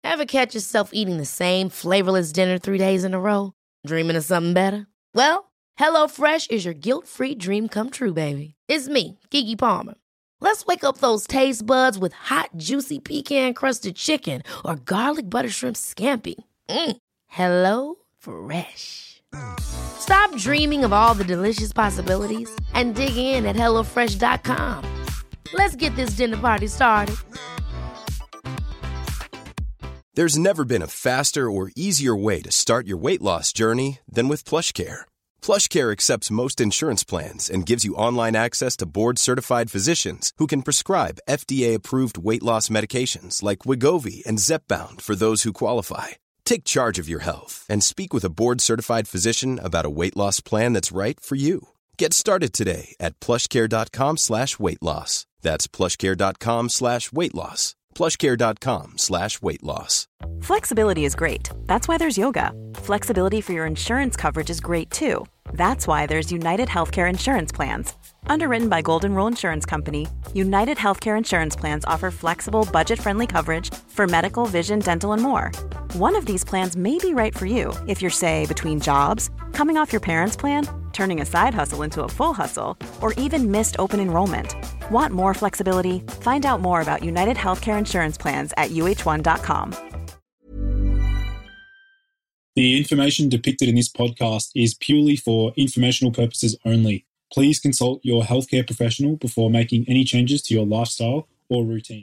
Ever catch yourself eating the same flavorless dinner 3 days in a row? Dreaming of something better? Well, HelloFresh is your guilt-free dream come true, baby. It's me, Keke Palmer. Let's wake up those taste buds with hot, juicy pecan-crusted chicken or garlic butter shrimp scampi. Hello Fresh. Stop dreaming of all the delicious possibilities and dig in at HelloFresh.com. Let's get this dinner party started. There's never been a faster or easier way to start your weight loss journey than with PlushCare. PlushCare accepts most insurance plans and gives you online access to board-certified physicians who can prescribe FDA-approved weight loss medications like Wegovy and Zepbound for those who qualify. Take charge of your health and speak with a board-certified physician about a weight loss plan that's right for you. Get started today at plushcare.com/weight loss. That's plushcare.com/weight loss. plushcare.com/weight loss. Flexibility is great. That's why there's yoga. Flexibility for your insurance coverage is great too. That's why there's United Healthcare Insurance Plans. Underwritten by Golden Rule Insurance Company, United Healthcare Insurance Plans offer flexible, budget-friendly coverage for medical, vision, dental, and more. One of these plans may be right for you if you're, say, between jobs, coming off your parents' plan, turning a side hustle into a full hustle, or even missed open enrollment. Want more flexibility? Find out more about United Healthcare Insurance Plans at uh1.com. The information depicted in this podcast is purely for informational purposes only. Please consult your healthcare professional before making any changes to your lifestyle or routine.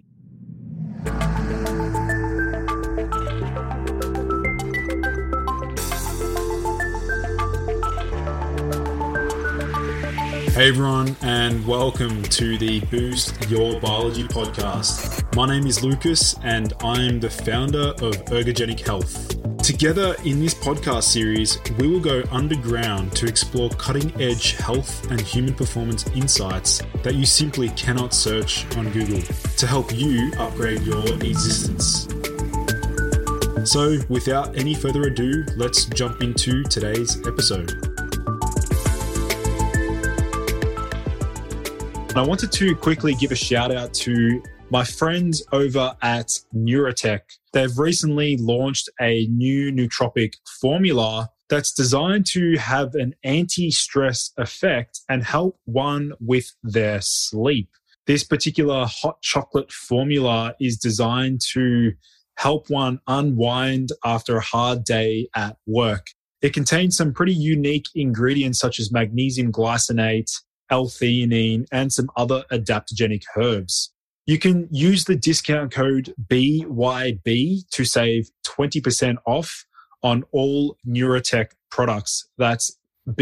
Hey everyone, and welcome to the Boost Your Biology podcast. My name is Lucas, and I'm the founder of Ergogenic Health. Together in this podcast series, we will go underground to explore cutting-edge health and human performance insights that you simply cannot search on Google to help you upgrade your existence. So, without any further ado, let's jump into today's episode. I wanted to quickly give a shout out to my friends over at Neurotech. They've recently launched a new nootropic formula that's designed to have an anti-stress effect and help one with their sleep. This particular hot chocolate formula is designed to help one unwind after a hard day at work. It contains some pretty unique ingredients such as magnesium glycinate, L-theanine, and some other adaptogenic herbs. You can use the discount code BYB to save 20% off on all Neurotech products. That's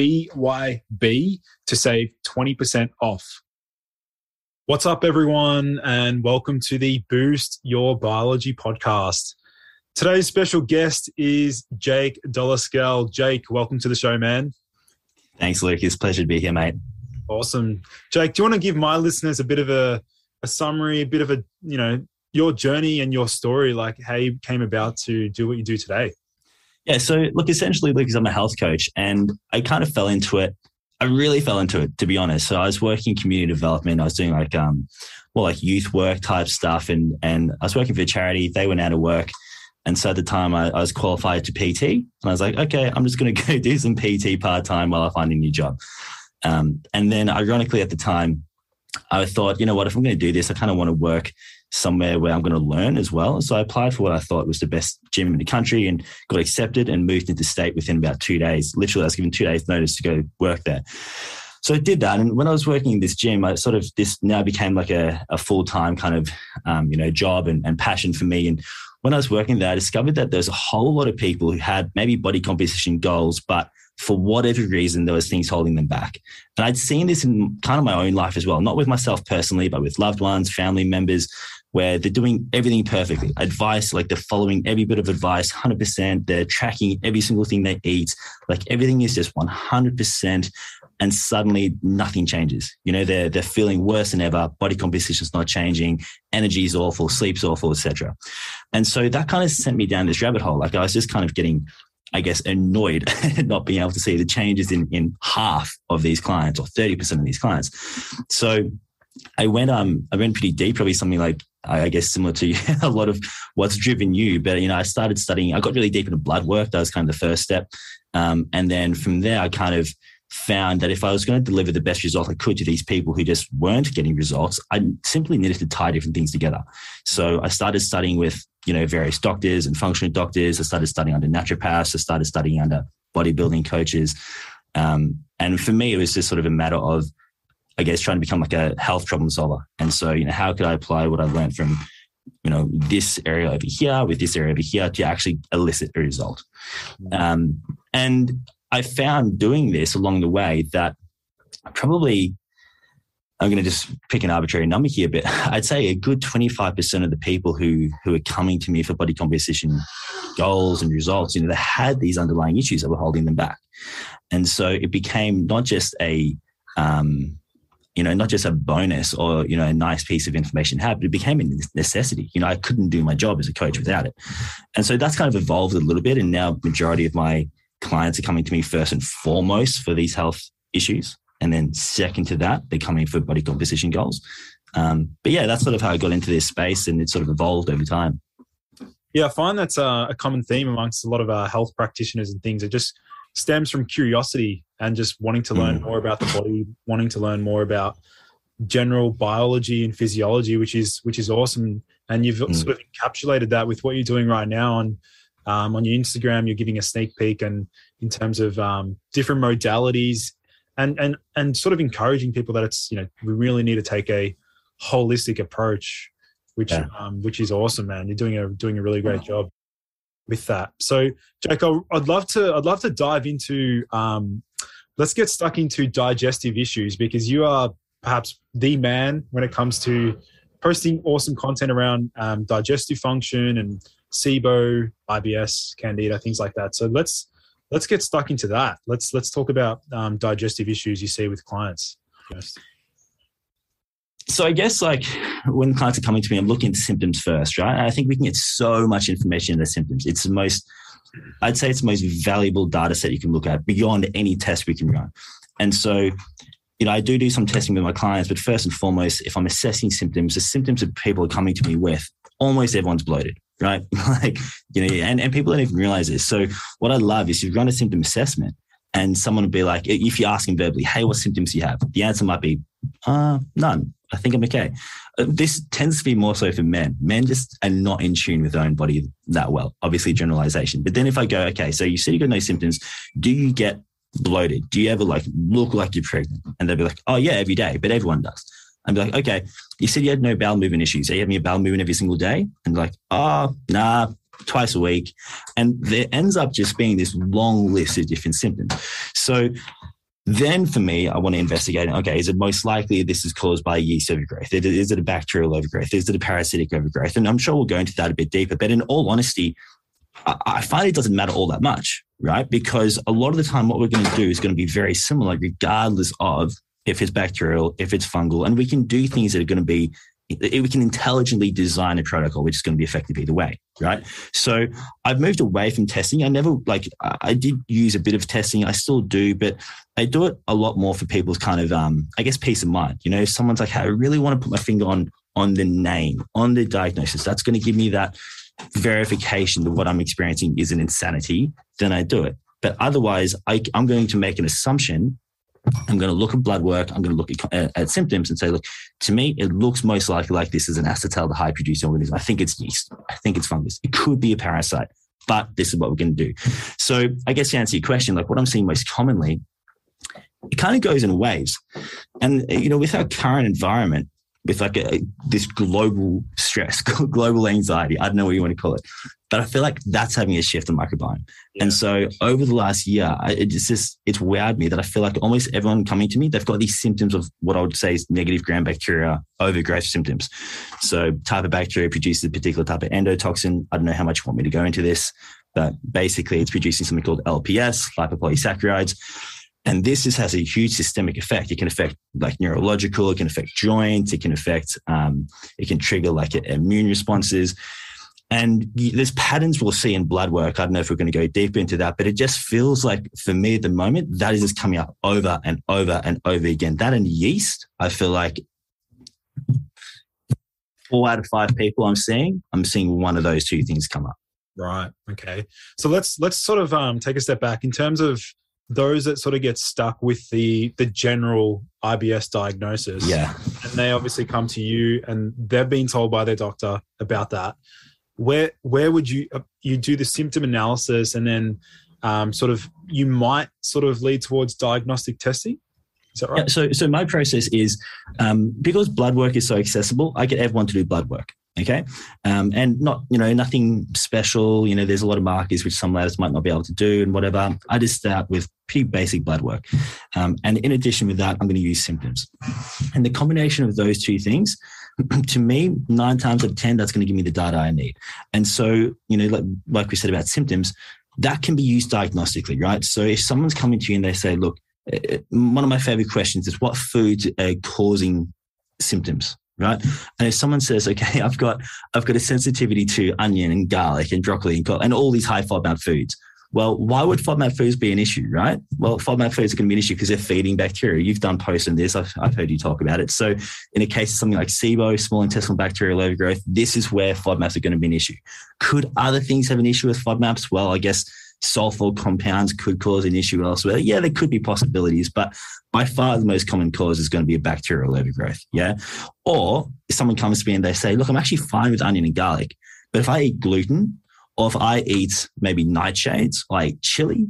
BYB to save 20% off. What's up, everyone, and welcome to the Boost Your Biology podcast. Today's special guest is Jake Doloscal. Jake, welcome to the show, man. Thanks, Luke. It's a pleasure to be here, mate. Awesome. Jake, do you want to give my listeners a bit of a summary, a bit of your journey and your story, like how you came about to do what you do today? Yeah, so look, essentially, Lucas, I'm a health coach, and I kind of fell into it. I really fell into it, to be honest. So I was working community development. I was doing like youth work type stuff, and I was working for a charity. They went out of work. And so at the time I was qualified to PT, and I was like, okay, I'm just going to go do some PT part-time while I find a new job. And then ironically at the time, I thought, you know what, if I'm going to do this, I kind of want to work somewhere where I'm going to learn as well. So I applied for what I thought was the best gym in the country and got accepted and moved into state within about 2 days. Literally, I was given 2 days notice to go work there. So I did that. And when I was working in this gym, this now became like a full-time kind of, job and passion for me. And when I was working there, I discovered that there's a whole lot of people who had maybe body composition goals, but for whatever reason, there was things holding them back. And I'd seen this in kind of my own life as well, not with myself personally, but with loved ones, family members, where they're doing everything perfectly. Advice, like they're following every bit of advice, 100%. They're tracking every single thing they eat. Like everything is just 100%. And suddenly nothing changes. They're feeling worse than ever. Body composition's not changing. Energy is awful. Sleep's awful, etc. And so that kind of sent me down this rabbit hole. Like I was just kind of getting, I guess, annoyed at not being able to see the changes in half of these clients or 30% of these clients. So I went pretty deep, probably something like, I guess, similar to a lot of what's driven you. But, I started studying, I got really deep into blood work. That was kind of the first step. And then from there, I kind of found that if I was going to deliver the best result I could to these people who just weren't getting results, I simply needed to tie different things together. So I started studying with, various doctors and functional doctors. I started studying under naturopaths. I started studying under bodybuilding coaches. And for me, it was just sort of a matter of, I guess, trying to become like a health problem solver. And so, how could I apply what I learned from, this area over here with this area over here to actually elicit a result? And I found doing this along the way that probably, I'm going to just pick an arbitrary number here, but I'd say a good 25% of the people who are coming to me for body composition goals and results, they had these underlying issues that were holding them back. And so it became not just a bonus or, a nice piece of information to have, but it became a necessity. I couldn't do my job as a coach without it. And so that's kind of evolved a little bit. And now majority of my clients are coming to me first and foremost for these health issues. And then second to that, they're coming for body composition goals. But yeah, that's sort of how I got into this space, and it sort of evolved over time. Yeah, I find that's a common theme amongst a lot of health practitioners and things. It just stems from curiosity and just wanting to learn more about the body, wanting to learn more about general biology and physiology, which is awesome. And you've sort of encapsulated that with what you're doing right now on your Instagram. You're giving a sneak peek, and in terms of different modalities, and sort of encouraging people that it's, we really need to take a holistic approach, which is awesome, man. You're doing a really great job with that. So, Jake, I'd love to dive into. Let's get stuck into digestive issues, because you are perhaps the man when it comes to posting awesome content around digestive function and SIBO, IBS, Candida, things like that. So let's get stuck into that. Let's talk about digestive issues you see with clients. Yes. So I guess like when clients are coming to me, I'm looking at the symptoms first, right? And I think we can get so much information in the symptoms. I'd say it's the most valuable data set you can look at beyond any test we can run. And so, I do some testing with my clients, but first and foremost, if I'm assessing symptoms, the symptoms that people are coming to me with, almost everyone's bloated, right? And people don't even realize this. So what I love is you run a symptom assessment, and someone will be like, if you ask them verbally, hey, what symptoms do you have? The answer might be, none. I think I'm okay. This tends to be more so for men. Men just are not in tune with their own body that well, obviously generalization. But then if I go, okay, so you said you got no symptoms, do you get bloated? Do you ever look like you're pregnant? And they'll be like, oh yeah, every day, but everyone does. I'd be like, okay, you said you had no bowel movement issues. Are you having a bowel movement every single day? And they're like, oh, nah, twice a week. And there ends up just being this long list of different symptoms. So then for me, I want to investigate, okay, is it most likely this is caused by yeast overgrowth? Is it a bacterial overgrowth? Is it a parasitic overgrowth? And I'm sure we'll go into that a bit deeper. But in all honesty, I find it doesn't matter all that much, right? Because a lot of the time what we're going to do is going to be very similar regardless of if it's bacterial, if it's fungal, and we can do things that are going to be, we can intelligently design a protocol which is going to be effective either way, right? So I've moved away from testing. I did use a bit of testing. I still do, but I do it a lot more for people's kind of, I guess, peace of mind. If someone's like, hey, I really want to put my finger on the name, on the diagnosis, that's going to give me that verification that what I'm experiencing is an insanity, then I do it. But otherwise, I'm going to make an assumption. I'm going to look at blood work. I'm going to look at symptoms and say, look, to me, it looks most likely like this is an acetaldehyde producing organism. I think it's yeast. I think it's fungus. It could be a parasite, but this is what we're going to do. So I guess to answer your question, like what I'm seeing most commonly, it kind of goes in waves. And, with our current environment, with like this global stress, global anxiety, I don't know what you want to call it, but I feel like that's having a shift in microbiome. Yeah. And so over the last year, it's wowed me that I feel like almost everyone coming to me, they've got these symptoms of what I would say is negative gram-bacteria overgrowth symptoms. So type of bacteria produces a particular type of endotoxin. I don't know how much you want me to go into this, but basically it's producing something called LPS, lipopolysaccharides. And this has a huge systemic effect. It can affect like neurological, it can affect joints, it can affect, it can trigger like immune responses. And there's patterns we'll see in blood work. I don't know if we're going to go deeper into that, but it just feels like for me at the moment, that is just coming up over and over and over again. That and yeast, I feel like 4 out of 5 people I'm seeing one of those two things come up. Right. Okay. So let's sort of take a step back in terms of those that sort of get stuck with the general IBS diagnosis. Yeah. And they obviously come to you and they've been told by their doctor about that. Where would you do the symptom analysis and then you might sort of lead towards diagnostic testing? Is that right? Yeah, so my process is because blood work is so accessible, I get everyone to do blood work. Okay. And not, nothing special. There's a lot of markers which some labs might not be able to do and whatever. I just start with pretty basic blood work. And in addition with that, I'm going to use symptoms. And the combination of those two things, to me, 9 times out of 10, that's going to give me the data I need. And so, like we said about symptoms, that can be used diagnostically, right? So if someone's coming to you and they say, look, one of my favorite questions is what foods are causing symptoms? Right. And if someone says, okay, I've got a sensitivity to onion and garlic and broccoli and all these high FODMAP foods. Well, why would FODMAP foods be an issue, right? Well, FODMAP foods are going to be an issue because they're feeding bacteria. You've done posts on this. I've heard you talk about it. So in a case of something like SIBO, small intestinal bacterial overgrowth, this is where FODMAPs are going to be an issue. Could other things have an issue with FODMAPs? Well, I guess sulfur compounds could cause an issue elsewhere. Yeah, there could be possibilities, but by far the most common cause is going to be a bacterial overgrowth. Yeah. Or if someone comes to me and they say, look, I'm actually fine with onion and garlic, but if I eat gluten or if I eat maybe nightshades, or I eat chili,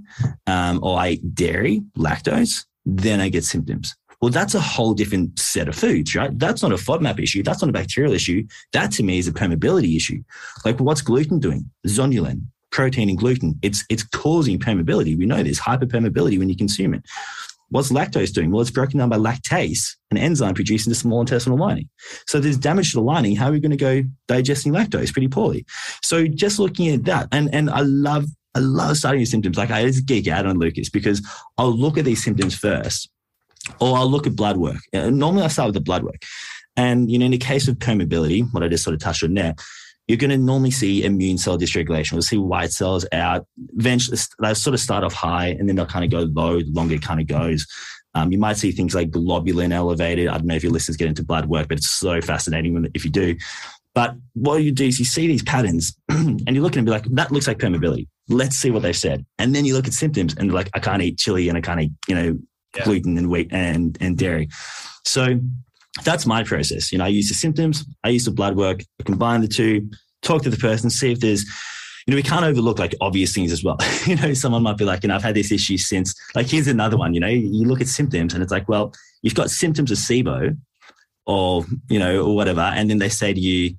or I eat dairy, lactose, then I get symptoms. Well, that's a whole different set of foods, right? That's not a FODMAP issue. That's not a bacterial issue. That to me is a permeability issue. Like what's gluten doing? Zonulin. Protein in gluten, it's causing permeability. We know this, hyperpermeability when you consume it. What's lactose doing? Well, it's broken down by lactase, an enzyme produced in the small intestinal lining. So there's damage to the lining. How are we going to go digesting lactose? Pretty poorly. So just looking at that, and I love starting with symptoms. Like I just geek out on Lucas because I'll look at these symptoms first, or I'll look at blood work. Normally I start with the blood work. And, in the case of permeability, what I just sort of touched on there, you're going to normally see immune cell dysregulation. We'll see white cells out. Eventually, they'll sort of start off high and then they'll kind of go low the longer it kind of goes. You might see things like globulin elevated. I don't know if your listeners get into blood work, but it's so fascinating if you do. But what you do is you see these patterns and you look at them and be like, that looks like permeability. Let's see what they've said. And then you look at symptoms and like, I can't eat chili and I can't eat, gluten and wheat and dairy. So that's my process. I use the symptoms, I use the blood work, I combine the two, talk to the person, see if there's, we can't overlook like obvious things as well. Someone might be like, I've had this issue since, like, here's another one, you look at symptoms and it's like, well, you've got symptoms of SIBO or whatever. And then they say to you,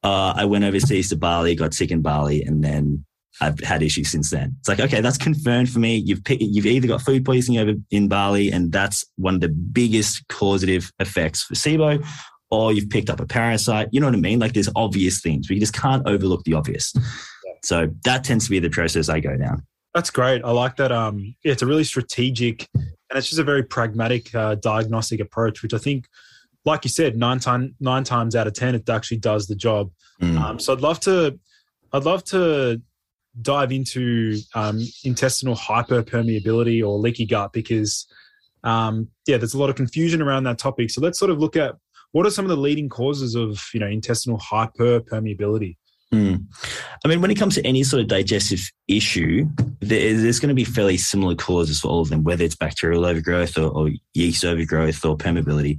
I went overseas to Bali, got sick in Bali, and then I've had issues since then. It's like, okay, that's confirmed for me. You've either got food poisoning over in Bali, and that's one of the biggest causative effects for SIBO, or you've picked up a parasite. You know what I mean? Like there's obvious things, but you just can't overlook the obvious. So that tends to be the process I go down. That's great. I like that. It's a really strategic and it's just a very pragmatic diagnostic approach, which I think, like you said, nine times out of 10, it actually does the job. So I'd love to dive into intestinal hyperpermeability or leaky gut because, there's a lot of confusion around that topic. So let's sort of look at what are some of the leading causes of, intestinal hyperpermeability. I mean, when it comes to any sort of digestive issue, there's going to be fairly similar causes for all of them, whether it's bacterial overgrowth or yeast overgrowth or permeability.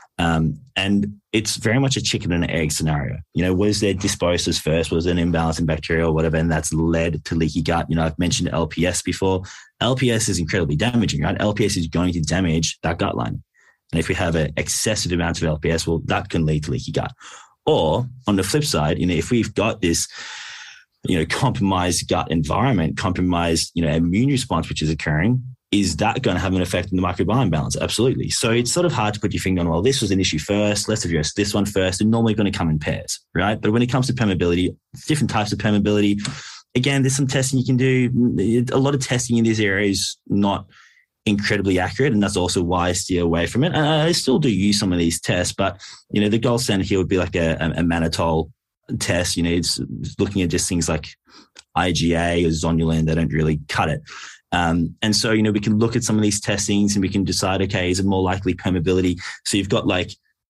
And it's very much a chicken and egg scenario. Was there dysbiosis first? Was there an imbalance in bacteria or whatever? And that's led to leaky gut. I've mentioned LPS before. LPS is incredibly damaging, right? LPS is going to damage that gut lining. And if we have an excessive amount of LPS, well, that can lead to leaky gut. Or on the flip side, if we've got this, compromised gut environment, compromised, immune response, which is occurring, is that going to have an effect on the microbiome balance? Absolutely. So it's sort of hard to put your finger on, well, this was an issue first, let's address this one first. They're normally going to come in pairs, right? But when it comes to permeability, different types of permeability, again, there's some testing you can do. A lot of testing in this area is not incredibly accurate, and that's also why I steer away from it. And I still do use some of these tests, but the gold standard here would be like a mannitol test. It's looking at just things like IgA or zonulin. They don't really cut it. And so we can look at some of these testings and we can decide, okay, is it more likely permeability? So you've got like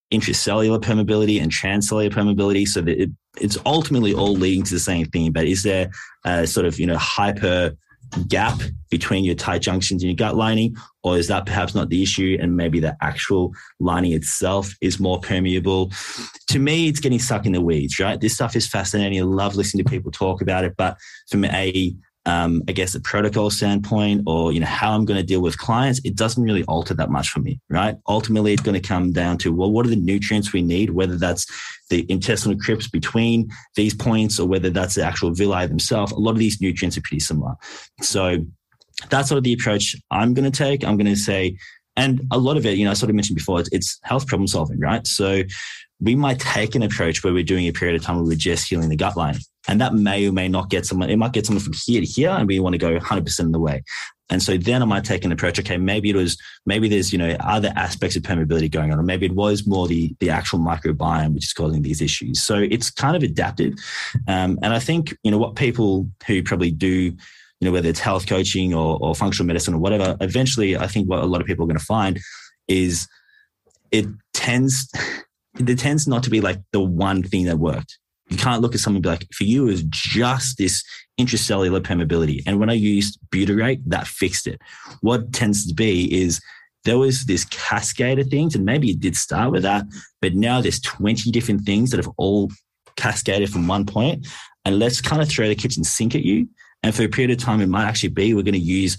intracellular permeability and transcellular permeability, so that it's ultimately all leading to the same thing. But is there a sort of, hyper gap between your tight junctions and your gut lining, or is that perhaps not the issue and maybe the actual lining itself is more permeable? To me, it's getting stuck in the weeds, right? This stuff is fascinating. I love listening to people talk about it, but from I guess a protocol standpoint, or how I'm going to deal with clients, it doesn't really alter that much for me, right? Ultimately, it's going to come down to, well, what are the nutrients we need, whether that's the intestinal crypts between these points or whether that's the actual villi themselves. A lot of these nutrients are pretty similar. So that's sort of the approach I'm going to take. I'm going to say, and a lot of it, I sort of mentioned before, it's health problem solving, right? So we might take an approach where we're doing a period of time where we're just healing the gut lining. And that may or may not get someone, it might get someone from here to here, and we want to go 100% of the way. And so then I might take an approach, okay, maybe there's, other aspects of permeability going on, or maybe it was more the actual microbiome which is causing these issues. So it's kind of adaptive. And I think, what people who probably do, whether it's health coaching or functional medicine or whatever, eventually I think what a lot of people are going to find is it tends not to be like the one thing that worked. You can't look at someone and be like, for you, it was just this intracellular permeability. And when I used butyrate, that fixed it. What tends to be is there was this cascade of things, and maybe it did start with that, but now there's 20 different things that have all cascaded from one point. And let's kind of throw the kitchen sink at you. And for a period of time, it might actually be, we're going to use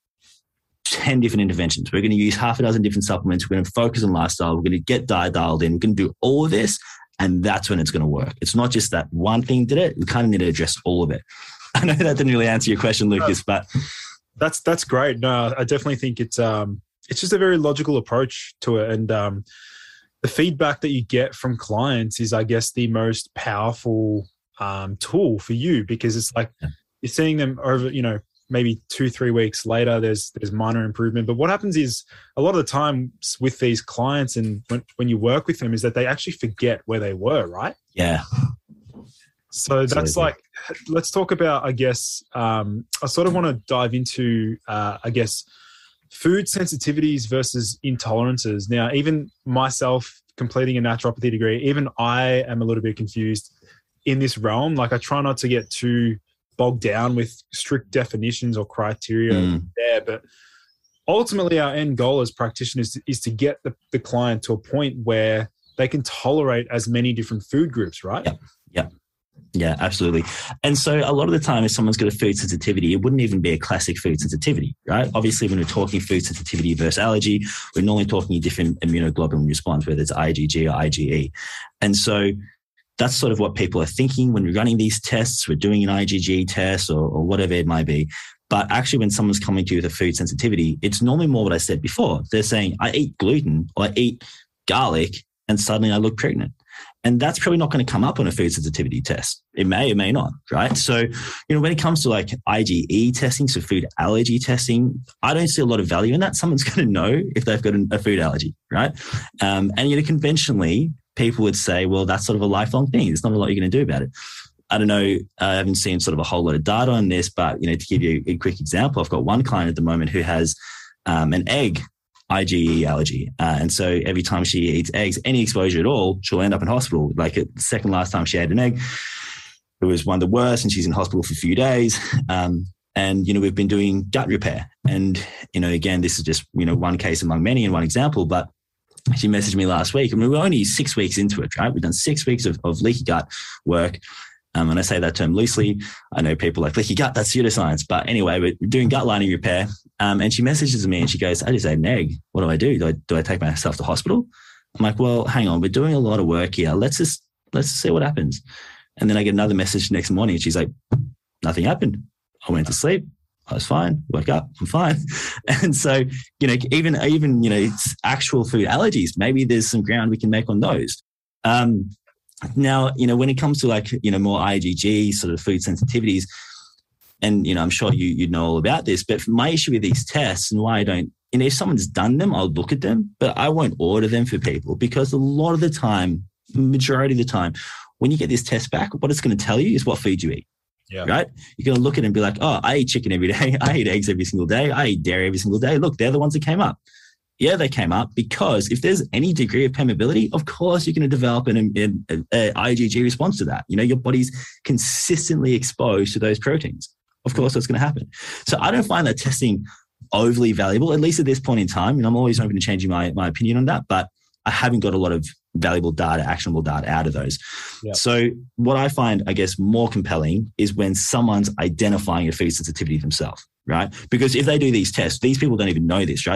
10 different interventions. We're going to use half a dozen different supplements. We're going to focus on lifestyle. We're going to get diet dialed in. We're going to do all of this. And that's when it's going to work. It's not just that one thing did it. We kind of need to address all of it. I know that didn't really answer your question, Lucas, but that's great. No, I definitely think it's just a very logical approach to it. And the feedback that you get from clients is, I guess, the most powerful tool for you, because it's like you're seeing them over, maybe 2-3 weeks later, there's minor improvement. But what happens is a lot of the time with these clients and when you work with them is that they actually forget where they were, right? Yeah. So that's like, let's talk about, I guess, I sort of want to dive into, food sensitivities versus intolerances. Now, even myself completing a naturopathy degree, even I am a little bit confused in this realm. Like I try not to get too bogged down with strict definitions or criteria there, but ultimately our end goal as practitioners is to get the client to a point where they can tolerate as many different food groups, right? Yeah, absolutely. And so a lot of the time if someone's got a food sensitivity, it wouldn't even be a classic food sensitivity, right? Obviously, when we're talking food sensitivity versus allergy, we're normally talking a different immunoglobulin response, whether it's IgG or IgE. And so that's sort of what people are thinking when we're running these tests. We're doing an IgG test or whatever it might be. But actually, when someone's coming to you with a food sensitivity, it's normally more what I said before. They're saying, I eat gluten or I eat garlic and suddenly I look pregnant. And that's probably not going to come up on a food sensitivity test. It may or may not, right? So, when it comes to like IgE testing, so food allergy testing, I don't see a lot of value in that. Someone's going to know if they've got a food allergy, right? And conventionally, people would say, well, that's sort of a lifelong thing. There's not a lot you're going to do about it. I don't know. I haven't seen sort of a whole lot of data on this, but, to give you a quick example, I've got one client at the moment who has an egg IgE allergy. And so every time she eats eggs, any exposure at all, she'll end up in hospital. Like the second last time she ate an egg, it was one of the worst and she's in hospital for a few days. And, we've been doing gut repair. And, again, this is just, one case among many and one example, but she messaged me last week and we were only 6 weeks into it, right? We've done 6 weeks of leaky gut work. And I say that term loosely. I know people like leaky gut, that's pseudoscience. But anyway, we're doing gut lining repair. And she messages me and she goes, I just ate an egg. What do? Do I take myself to hospital? I'm like, well, hang on. We're doing a lot of work here. Let's just see what happens. And then I get another message next morning and she's like, nothing happened. I went to sleep. I was fine. Woke up. I'm fine. And so, even it's actual food allergies, maybe there's some ground we can make on those. Now, when it comes to like, more IgG sort of food sensitivities, and, I'm sure you know all about this, but my issue with these tests and why I don't, if someone's done them, I'll look at them, but I won't order them for people because a lot of the time, majority of the time, when you get this test back, what it's going to tell you is what food you eat. Yeah. Right? You're going to look at it and be like, oh, I eat chicken every day. I eat eggs every single day. I eat dairy every single day. Look, they're the ones that came up. Yeah, they came up because if there's any degree of permeability, of course you're going to develop an IgG response to that. Your body's consistently exposed to those proteins. Of course, that's going to happen. So I don't find that testing overly valuable, at least at this point in time. And I'm always open to changing my opinion on that, but I haven't got a lot of valuable data, actionable data out of those. Yep. So what I find, I guess, more compelling is when someone's identifying a food sensitivity themselves, right? Because if they do these tests, these people don't even know this, right?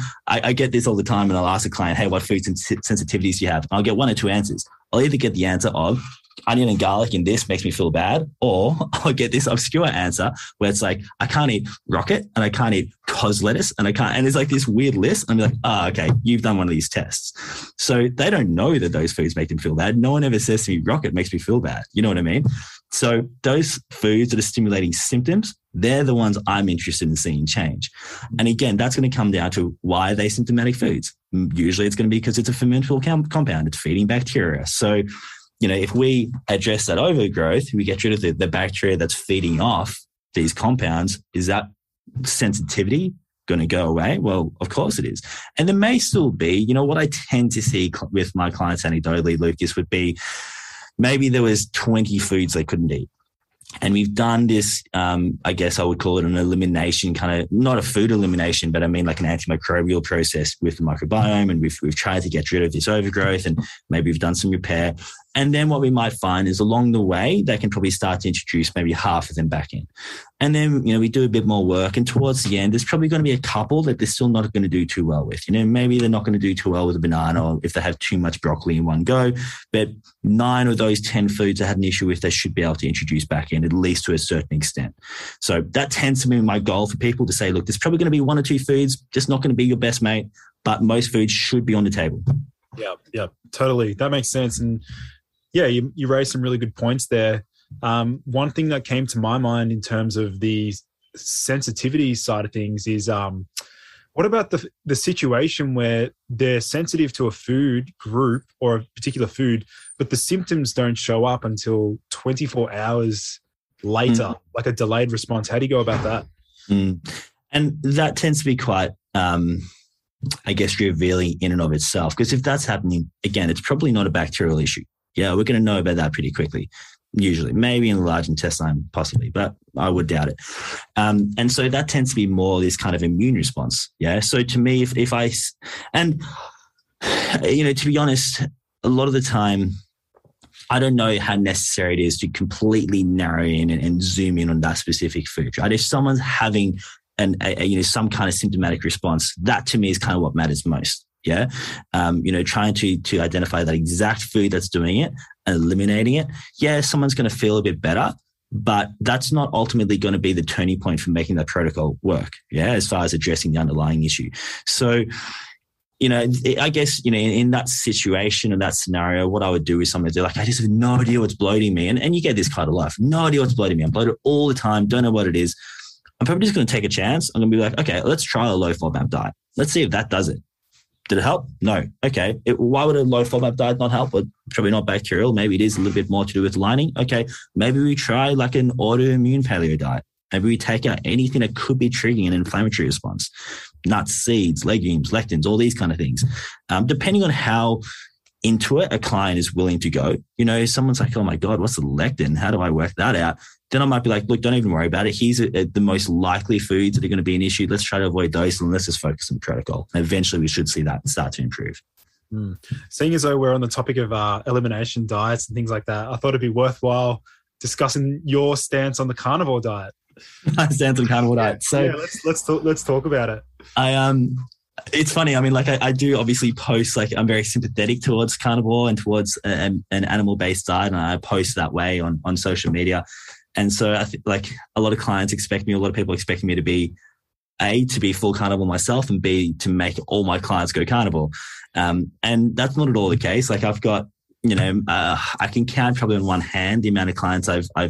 I get this all the time and I'll ask a client, hey, what food sensitivities do you have? I'll get one or two answers. I'll either get the answer of onion and garlic in this makes me feel bad, or I'll get this obscure answer where it's like, I can't eat rocket and I can't eat cos lettuce and it's like this weird list. I'm like, okay, you've done one of these tests. So they don't know that those foods make them feel bad. No one ever says to me, rocket makes me feel bad. You know what I mean? So those foods that are stimulating symptoms, they're the ones I'm interested in seeing change. And again, that's going to come down to why are they symptomatic foods? Usually it's going to be because it's a fermentable compound. It's feeding bacteria. So if we address that overgrowth, we get rid of the bacteria that's feeding off these compounds, is that sensitivity going to go away? Well, of course it is. And there may still be, what I tend to see with my clients anecdotally, Lucas, would be maybe there was 20 foods they couldn't eat. And we've done this, I guess I would call it an elimination, kind of not a food elimination, but I mean like an antimicrobial process with the microbiome. And we've tried to get rid of this overgrowth, and maybe we've done some repair. And then what we might find is along the way, they can probably start to introduce maybe half of them back in. And then, we do a bit more work. And towards the end, there's probably going to be a couple that they're still not going to do too well with. Maybe they're not going to do too well with a banana, or if they have too much broccoli in one go. But 9 of those 10 foods I had an issue with, they should be able to introduce back in, at least to a certain extent. So that tends to be my goal for people to say, look, there's probably going to be 1 or 2 foods, just not going to be your best mate, but most foods should be on the table. Yeah, totally. That makes sense. And yeah, you raised some really good points there. One thing that came to my mind in terms of the sensitivity side of things is what about the situation where they're sensitive to a food group or a particular food, but the symptoms don't show up until 24 hours later, like a delayed response? How do you go about that? And that tends to be quite, I guess, revealing in and of itself, because if that's happening, again, it's probably not a bacterial issue. Yeah, we're going to know about that pretty quickly, usually. Maybe in the large intestine, possibly, but I would doubt it. And so that tends to be more this kind of immune response. Yeah. So to me, to be honest, a lot of the time, I don't know how necessary it is to completely narrow in and zoom in on that specific food. Right? If someone's having some kind of symptomatic response, that to me is kind of what matters most. Yeah. Trying to identify that exact food that's doing it and eliminating it. Yeah, someone's going to feel a bit better, but that's not ultimately going to be the turning point for making that protocol work. Yeah. As far as addressing the underlying issue. So, I guess, in that situation and that scenario, what I would do is something to like, I just have no idea what's bloating me. And you get this kind of life. No idea what's bloating me. I'm bloated all the time. Don't know what it is. I'm probably just going to take a chance. I'm going to be like, okay, let's try a low FODMAP diet. Let's see if that does it. Did it help? No. Okay. Why would a low FODMAP diet not help? Well, probably not bacterial. Maybe it is a little bit more to do with lining. Okay. Maybe we try like an autoimmune paleo diet. Maybe we take out anything that could be triggering an inflammatory response. Nuts, seeds, legumes, lectins, all these kind of things. Depending on how into it a client is willing to go. Someone's like, oh my God, what's the lectin? How do I work that out? Then I might be like, look, don't even worry about it. Here's the most likely foods that are going to be an issue. Let's try to avoid those and let's just focus on the protocol. And eventually we should see that start to improve. Seeing as though we're on the topic of elimination diets and things like that, I thought it'd be worthwhile discussing your stance on the carnivore diet. My stance on carnivore diet. So yeah, let's talk about it. It's funny. I mean, like I do obviously post, like I'm very sympathetic towards carnivore and towards an animal-based diet. And I post that way on social media. And so I think like a lot of clients expect me, a lot of people expect me to be to be full carnivore myself, and B, to make all my clients go carnivore. And that's not at all the case. Like I've got, I can count probably on one hand the amount of clients I've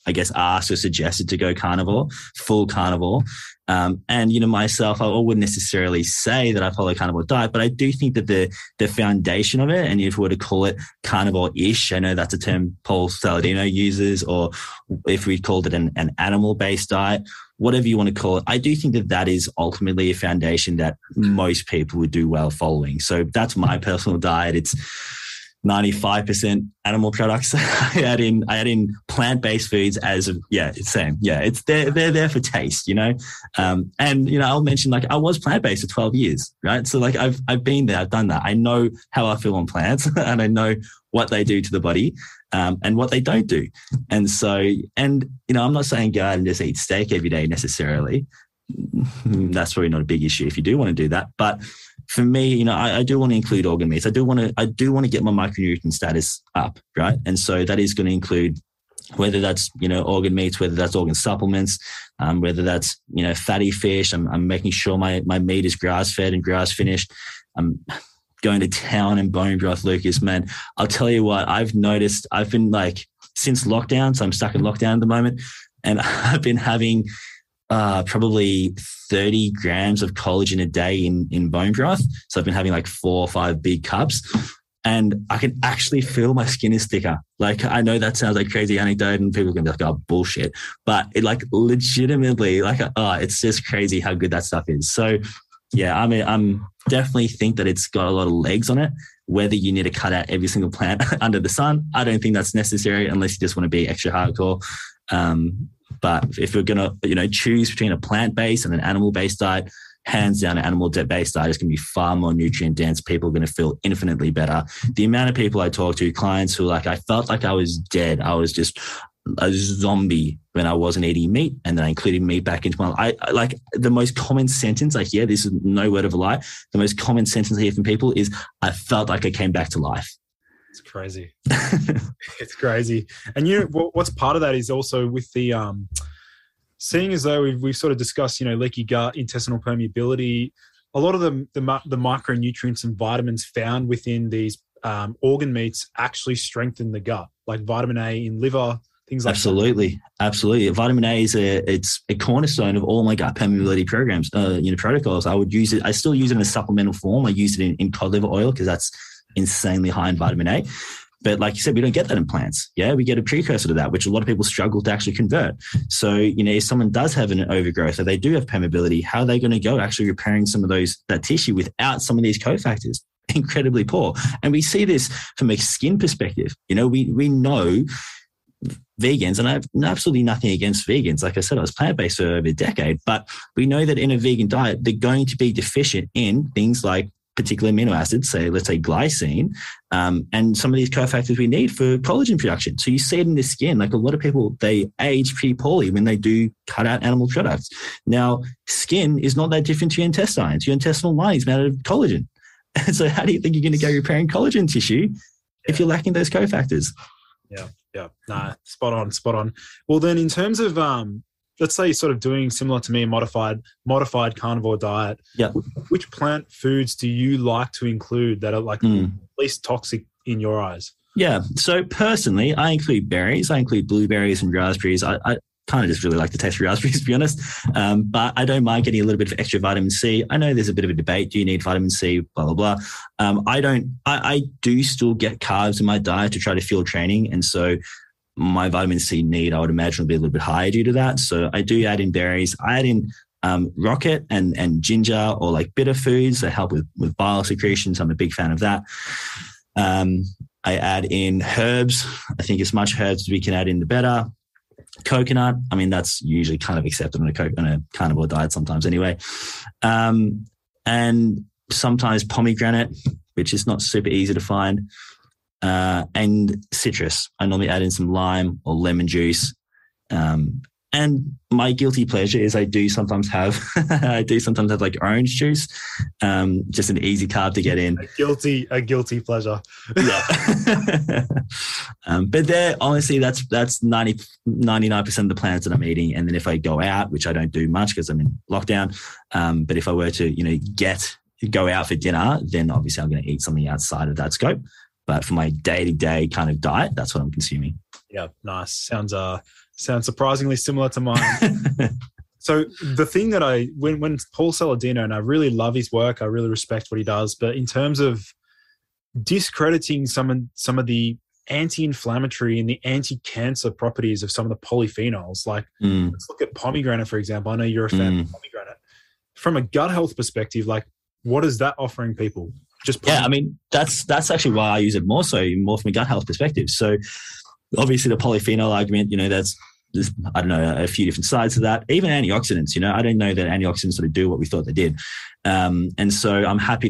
I guess, asked or suggested to go carnivore, full carnivore. And, you know, myself, I wouldn't necessarily say that I follow a carnivore diet, but I do think that the foundation of it, and if we were to call it carnivore-ish, I know that's a term Paul Saladino uses, or if we called it an animal-based diet, whatever you want to call it, I do think that that is ultimately a foundation that most people would do well following. So that's my personal diet. It's 95% animal products. I add in plant-based foods as it's same. Yeah, it's they're there for taste, you know. And you know, I'll mention, like, I was plant-based for 12 years, right? So like I've been there, I've done that. I know how I feel on plants and I know what they do to the body and what they don't do. And so, and you know, I'm not saying go out and just eat steak every day necessarily. That's probably not a big issue if you do want to do that. But for me, you know, I do want to include organ meats. I do want to get my micronutrient status up, right? And so that is going to include whether that's, you know, organ meats, whether that's organ supplements, whether that's, you know, fatty fish. I'm making sure my meat is grass fed and grass finished. I'm going to town and bone broth, Lucas, man. I'll tell you what, I've noticed, I've been like, since lockdown, so I'm stuck in lockdown at the moment, and I've been having probably 30 grams of collagen a day in bone broth. So I've been having like 4 or 5 big cups, and I can actually feel my skin is thicker. Like, I know that sounds like crazy anecdote and people are going to be like, oh, bullshit. But it, like, legitimately, like, it's just crazy how good that stuff is. So yeah, I mean, I'm definitely think that it's got a lot of legs on it. Whether you need to cut out every single plant under the sun, I don't think that's necessary unless you just want to be extra hardcore. But if you're going to, you know, choose between a plant-based and an animal-based diet, hands down, an animal-based diet is going to be far more nutrient-dense. People are going to feel infinitely better. The amount of people I talk to, clients who are like, I felt like I was dead. I was just a zombie when I wasn't eating meat, and then I included meat back into my life. I like the most common sentence I hear, this is no word of a lie, the most common sentence I hear from people is, I felt like I came back to life. It's crazy. It's crazy. And you know, what's part of that is also with the seeing as though we've sort of discussed, you know, leaky gut, intestinal permeability, a lot of the micronutrients and vitamins found within these organ meats actually strengthen the gut, like vitamin A in liver, things like that. Absolutely. Vitamin A is it's a cornerstone of all my gut permeability programs, protocols. I would use it. I still use it in a supplemental form. I use it in cod liver oil because that's insanely high in vitamin A. But like you said, we don't get that in plants. Yeah, we get a precursor to that, which a lot of people struggle to actually convert. So, you know, if someone does have an overgrowth or they do have permeability, how are they going to go actually repairing some of that tissue without some of these cofactors? Incredibly poor. And we see this from a skin perspective. You know, we know vegans, and I have absolutely nothing against vegans. Like I said, I was plant-based for over a decade, but we know that in a vegan diet, they're going to be deficient in things like particular amino acids, let's say glycine, and some of these cofactors we need for collagen production. So you see it in the skin. Like a lot of people, they age pretty poorly when they do cut out animal products. Now, skin is not that different to your intestines. Your intestinal lining is made out of collagen. And so how do you think you're going to go repairing collagen tissue if you're lacking those cofactors? Yeah. Nah, spot on. Well, then in terms of, let's say you're sort of doing similar to me, a modified carnivore diet. Yeah. Which plant foods do you like to include that are like least toxic in your eyes? Yeah. So personally, I include berries. I include blueberries and raspberries. I kind of just really like the taste of raspberries, to be honest. But I don't mind getting a little bit of extra vitamin C. I know there's a bit of a debate. Do you need vitamin C? Blah, blah, blah. I do still get carbs in my diet to try to fuel training. And so my vitamin C need, I would imagine, will be a little bit higher due to that. So I do add in berries. I add in rocket and ginger, or like bitter foods that help with bile secretions. I'm a big fan of that. I add in herbs. I think as much herbs as we can add in, the better. Coconut, I mean, that's usually kind of accepted on a carnivore diet sometimes anyway. And sometimes pomegranate, which is not super easy to find. And citrus. I normally add in some lime or lemon juice. And my guilty pleasure is I do sometimes have like orange juice, just an easy carb to get in. A guilty pleasure. Yeah. But there, honestly, that's 99% of the plants that I'm eating. And then if I go out, which I don't do much because I'm in lockdown, but if I were to, you know, go out for dinner, then obviously I'm going to eat something outside of that scope. But for my day-to-day kind of diet, that's what I'm consuming. Yeah, nice. Sounds surprisingly similar to mine. So the thing that when Paul Saladino, and I really love his work, I really respect what he does, but in terms of discrediting some of the anti-inflammatory and the anti-cancer properties of some of the polyphenols, like let's look at pomegranate, for example. I know you're a fan of pomegranate. From a gut health perspective, like what is that offering people? I mean, that's actually why I use it more from a gut health perspective. So obviously the polyphenol argument, there's I don't know, a few different sides to that. Even antioxidants, I don't know that antioxidants sort of do what we thought they did. And so I'm happy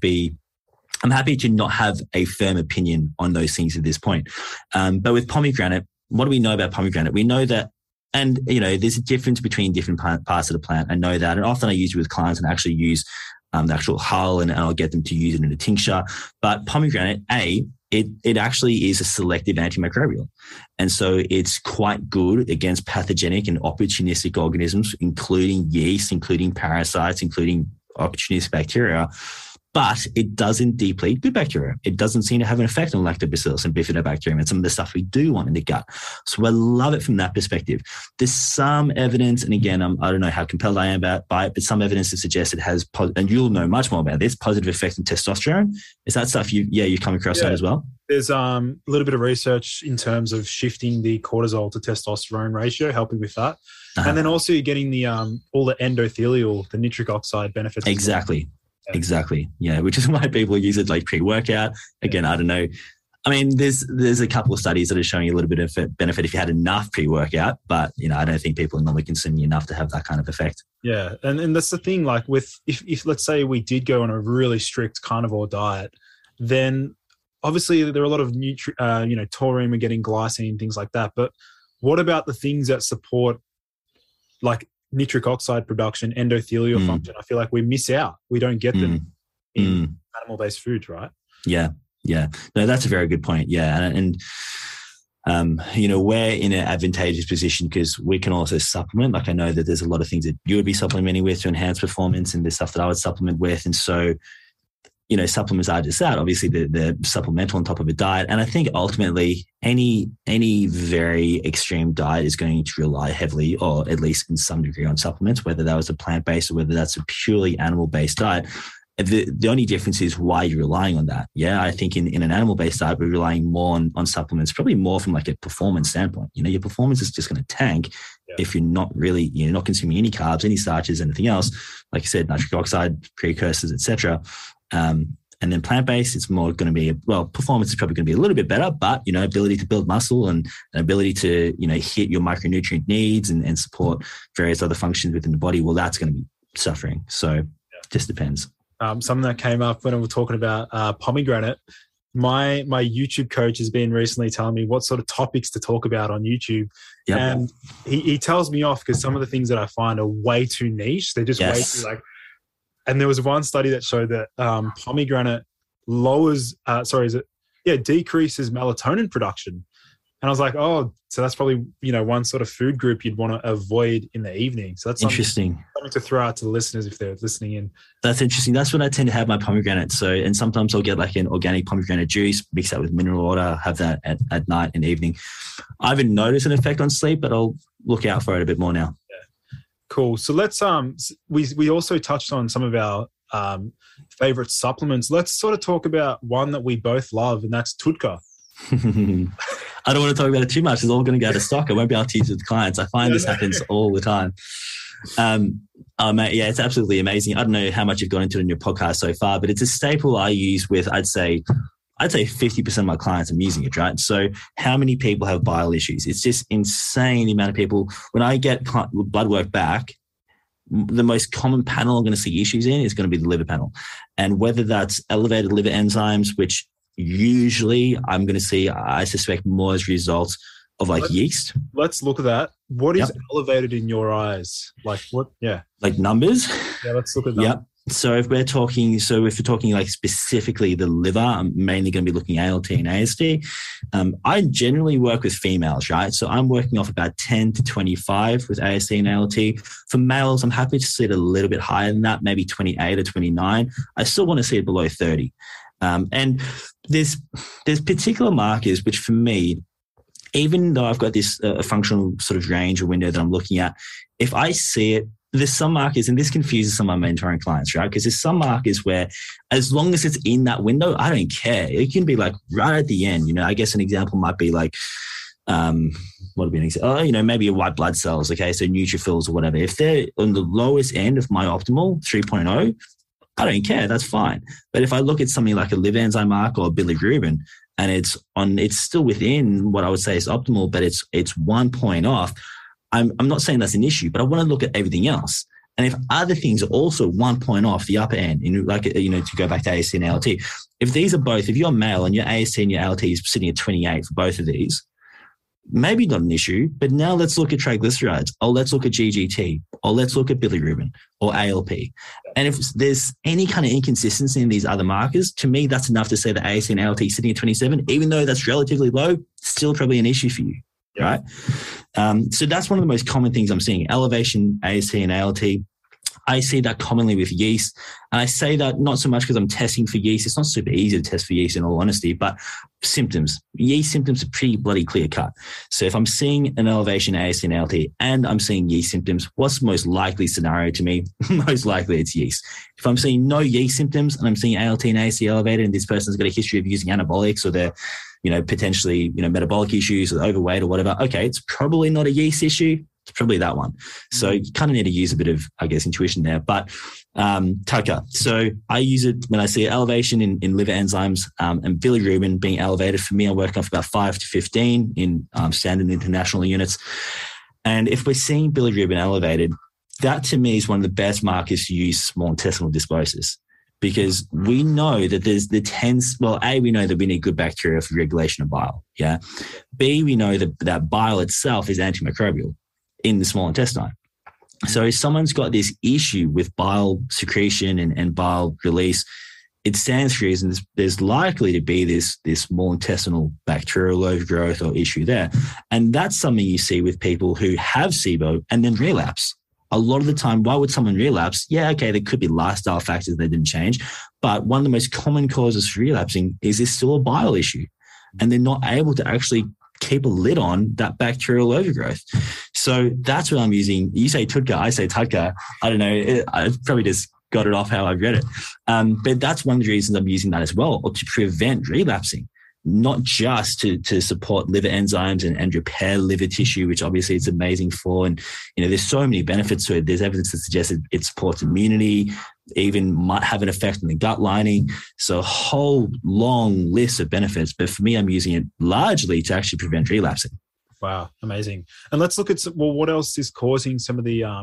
to not have a firm opinion on those things at this point. But with pomegranate, what do we know about pomegranate? We know that, and there's a difference between different parts of the plant. I know that, and often I use it with clients and actually use the actual hull, and I'll get them to use it in a tincture. But pomegranate, it actually is a selective antimicrobial. And so it's quite good against pathogenic and opportunistic organisms, including yeast, including parasites, including opportunistic bacteria. But it doesn't deplete good bacteria. It doesn't seem to have an effect on lactobacillus and bifidobacterium and some of the stuff we do want in the gut. So I love it from that perspective. There's some evidence, and again, I don't know how compelled I am by it, but some evidence to suggest it has, and you'll know much more about this, positive effect on testosterone. Is that stuff you come across that as well? There's a little bit of research in terms of shifting the cortisol to testosterone ratio, helping with that. And then also you're getting the all the endothelial, the nitric oxide benefits. Exactly. Exactly. Yeah. Which is why people use it like pre-workout. Again, I don't know. I mean, there's a couple of studies that are showing you a little bit of benefit if you had enough pre-workout, but I don't think people are normally consuming enough to have that kind of effect. Yeah. And that's the thing, like if let's say we did go on a really strict carnivore diet, then obviously there are a lot of taurine, we're getting glycine, things like that. But what about the things that support like nitric oxide production, endothelial function? I feel like we miss out. We don't get them in animal-based foods, right? Yeah. Yeah. No, that's a very good point. Yeah. And we're in an advantageous position because we can also supplement. Like I know that there's a lot of things that you would be supplementing with to enhance performance, and there's stuff that I would supplement with. And so, supplements are just that. Obviously, they're supplemental on top of a diet. And I think ultimately any very extreme diet is going to rely heavily, or at least in some degree, on supplements, whether that was a plant-based or whether that's a purely animal-based diet. The only difference is why you're relying on that. Yeah, I think in an animal-based diet, we're relying more on supplements, probably more from like a performance standpoint. Your performance is just going to tank if you're not really, not consuming any carbs, any starches, anything else. Like I said, nitric oxide, precursors, etc. And then plant-based, it's more going to be, performance is probably going to be a little bit better, but, ability to build muscle and ability to, hit your micronutrient needs and support various other functions within the body, that's going to be suffering. So it just depends. Something that came up when we were talking about pomegranate, my YouTube coach has been recently telling me what sort of topics to talk about on YouTube. Yep. And he tells me off because some of the things that I find are way too niche. They're just way too and there was one study that showed that pomegranate decreases melatonin production. And I was like, oh, so that's probably, one sort of food group you'd want to avoid in the evening. So that's interesting. Something to throw out to the listeners if they're listening in. That's interesting. That's when I tend to have my pomegranate. So, and sometimes I'll get like an organic pomegranate juice, mix that with mineral water, have that at night and evening. I haven't noticed an effect on sleep, but I'll look out for it a bit more now. Yeah. Cool. So let's, we also touched on some of our favorite supplements. Let's sort of talk about one that we both love, and that's TUDCA. I don't want to talk about it too much. It's all going to go out of stock. I won't be able to use it with clients. I find this happens all the time. Mate, yeah, it's absolutely amazing. I don't know how much you've gone into it in your podcast so far, but it's a staple I use with, I'd say 50% of my clients. I'm using it, right? So how many people have bile issues? It's just insane the amount of people. When I get blood work back, the most common panel I'm going to see issues in is going to be the liver panel. And whether that's elevated liver enzymes, which usually I'm going to see, I suspect, more as a result of yeast. Let's look at that. What is elevated in your eyes? Like what? Yeah. Like numbers? Yeah, let's look at that. Yep. So if we're talking like specifically the liver, I'm mainly going to be looking at ALT and AST. I generally work with females, right? So I'm working off about 10 to 25 with AST and ALT. For males, I'm happy to see it a little bit higher than that, maybe 28 or 29. I still want to see it below 30. And there's particular markers, which for me, even though I've got this functional sort of range or window that I'm looking at, if I see it, there's some markers, and this confuses some of my mentoring clients, right? Because there's some markers where as long as it's in that window, I don't care. It can be like right at the end. I guess an example might be like, what would be an example? Maybe your white blood cells, okay? So neutrophils or whatever. If they're on the lowest end of my optimal 3.0, I don't care. That's fine. But if I look at something like a liver enzyme marker or bilirubin, and it's still within what I would say is optimal, but it's 1 point off, I'm not saying that's an issue, but I want to look at everything else. And if other things are also 1 point off the upper end, to go back to AST and ALT, if these are both, if you're male and your AST and your ALT is sitting at 28 for both of these, maybe not an issue, but now let's look at triglycerides, or let's look at GGT, or let's look at bilirubin or ALP. And if there's any kind of inconsistency in these other markers, to me, that's enough to say that AST and ALT sitting at 27, even though that's relatively low, still probably an issue for you. Right. So that's one of the most common things I'm seeing. Elevation, AST and ALT. I see that commonly with yeast. And I say that not so much because I'm testing for yeast. It's not super easy to test for yeast in all honesty, but symptoms. Yeast symptoms are pretty bloody clear cut. So if I'm seeing an elevation, AST and ALT, and I'm seeing yeast symptoms, what's the most likely scenario to me? Most likely it's yeast. If I'm seeing no yeast symptoms and I'm seeing ALT and AST elevated and this person's got a history of using anabolics, or they're potentially, metabolic issues or overweight or whatever, okay, it's probably not a yeast issue. It's probably that one. So you kind of need to use a bit of, I guess, intuition there. But TUDCA. So I use it when I see elevation in liver enzymes and bilirubin being elevated. For me, I work off about 5 to 15 in standard international units. And if we're seeing bilirubin elevated, that to me is one of the best markers to use small intestinal dysbiosis. Because we know that we know that we need good bacteria for regulation of bile. Yeah. B, we know that bile itself is antimicrobial in the small intestine. So if someone's got this issue with bile secretion and bile release, it stands to reason there's likely to be this small intestinal bacterial overgrowth or issue there. And that's something you see with people who have SIBO and then relapse. A lot of the time, why would someone relapse? Yeah, okay, there could be lifestyle factors that didn't change. But one of the most common causes for relapsing is there's still a bile issue. And they're not able to actually keep a lid on that bacterial overgrowth. So that's what I'm using. You say TUDCA, I say TUDCA. I don't know. I probably just got it off how I've read it. But that's one of the reasons I'm using that as well, or to prevent relapsing. Not just to support liver enzymes and repair liver tissue, which obviously it's amazing for. And, there's so many benefits to it. There's evidence that suggests it supports immunity, even might have an effect on the gut lining. So a whole long list of benefits. But for me, I'm using it largely to actually prevent relapsing. Wow, amazing. And let's look at, what else is causing some of the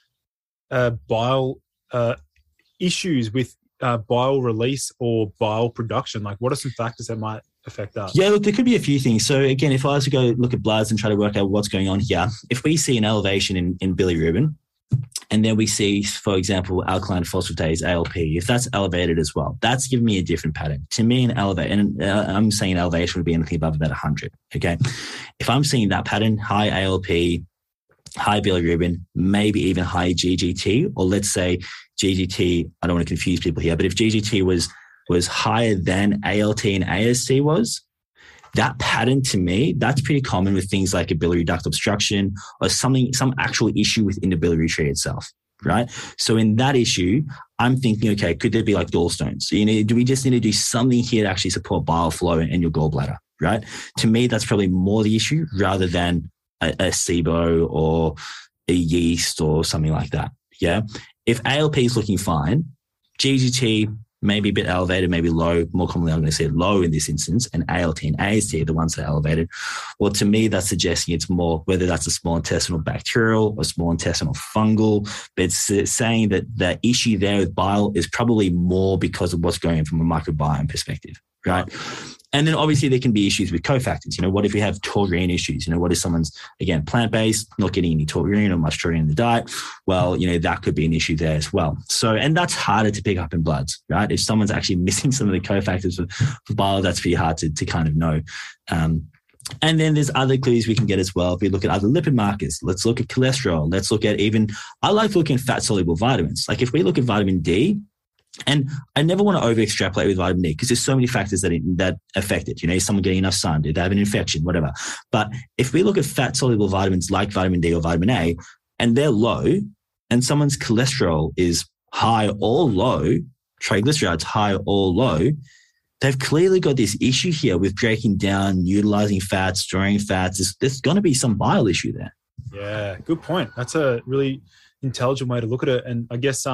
bile issues with bile release or bile production? Like, what are some factors that might affect that? Yeah, look, there could be a few things. So again, if I was to go look at bloods and try to work out what's going on here, if we see an elevation in bilirubin, and then we see, for example, alkaline phosphatase, ALP, if that's elevated as well, that's giving me a different pattern. To me, an I'm saying elevation would be anything above about 100, okay? If I'm seeing that pattern, high ALP, high bilirubin, maybe even high GGT, or let's say GGT, I don't want to confuse people here, but if GGT was higher than ALT and AST was, that pattern to me, that's pretty common with things like a biliary duct obstruction or some actual issue within the biliary tree itself, right? So in that issue, I'm thinking, okay, could there be like gallstones? So, do we just need to do something here to actually support bile flow in your gallbladder, right? To me, that's probably more the issue rather than a SIBO or a yeast or something like that, yeah? If ALP is looking fine, GGT, maybe a bit elevated, maybe low. More commonly, I'm going to say low in this instance, and ALT and AST are the ones that are elevated. Well, to me, that's suggesting it's more, whether that's a small intestinal bacterial or small intestinal fungal, but it's saying that the issue there with bile is probably more because of what's going on from a microbiome perspective, right? And then obviously there can be issues with cofactors. What if we have taurine issues? What if someone's, again, plant-based, not getting any taurine or much taurine in the diet? Well, that could be an issue there as well. So, and that's harder to pick up in bloods, right? If someone's actually missing some of the cofactors for bile, that's pretty hard to kind of know. And then there's other clues we can get as well. If we look at other lipid markers, let's look at cholesterol. Let's look at I like looking at fat-soluble vitamins. Like if we look at vitamin D, And I never want to over extrapolate with vitamin D because there's so many factors that affect it. Is someone getting enough sun? Did they have an infection? Whatever. But if we look at fat soluble vitamins like vitamin D or vitamin A, and they're low, and someone's cholesterol is high or low, triglycerides high or low, they've clearly got this issue here with breaking down, utilizing fats, storing fats. There's going to be some bile issue there. Yeah, good point. That's a really intelligent way to look at it. And I guess,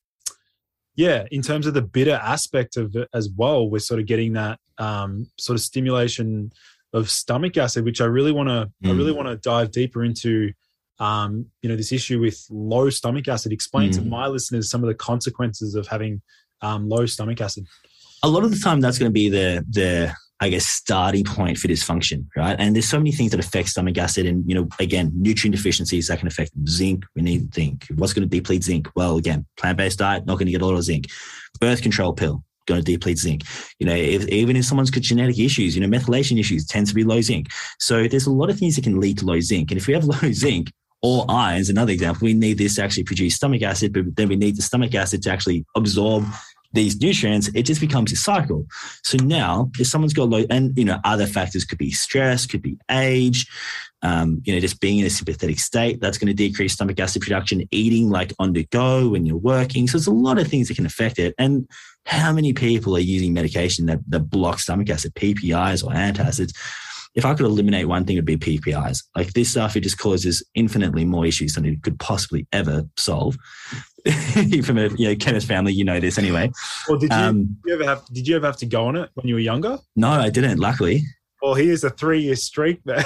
in terms of the bitter aspect of it as well, we're sort of getting that sort of stimulation of stomach acid, which I really want to dive deeper into. This issue with low stomach acid. Explain to my listeners some of the consequences of having low stomach acid. A lot of the time, that's going to be the I guess, starting point for dysfunction, right? And there's so many things that affect stomach acid, and again, nutrient deficiencies that can affect zinc. We need zinc. What's going to deplete zinc? Well, again, plant-based diet, not going to get a lot of zinc. Birth control pill, going to deplete zinc. Even if someone's got genetic issues, methylation issues tend to be low zinc. So there's a lot of things that can lead to low zinc. And if we have low zinc, or iron is another example, we need this to actually produce stomach acid, but then we need the stomach acid to actually absorb these nutrients. It just becomes a cycle. So now if someone's got low, and other factors could be stress, could be age, just being in a sympathetic state, that's going to decrease stomach acid production, eating like on the go when you're working. So there's a lot of things that can affect it. And how many people are using medication that blocks stomach acid, PPIs or antacids? If I could eliminate one thing, it'd be PPIs. Like this stuff, it just causes infinitely more issues than it could possibly ever solve. From a chemist family, this anyway. Well, did you ever have to go on it when you were younger? No, I didn't, luckily. Well, here's a 3-year streak there.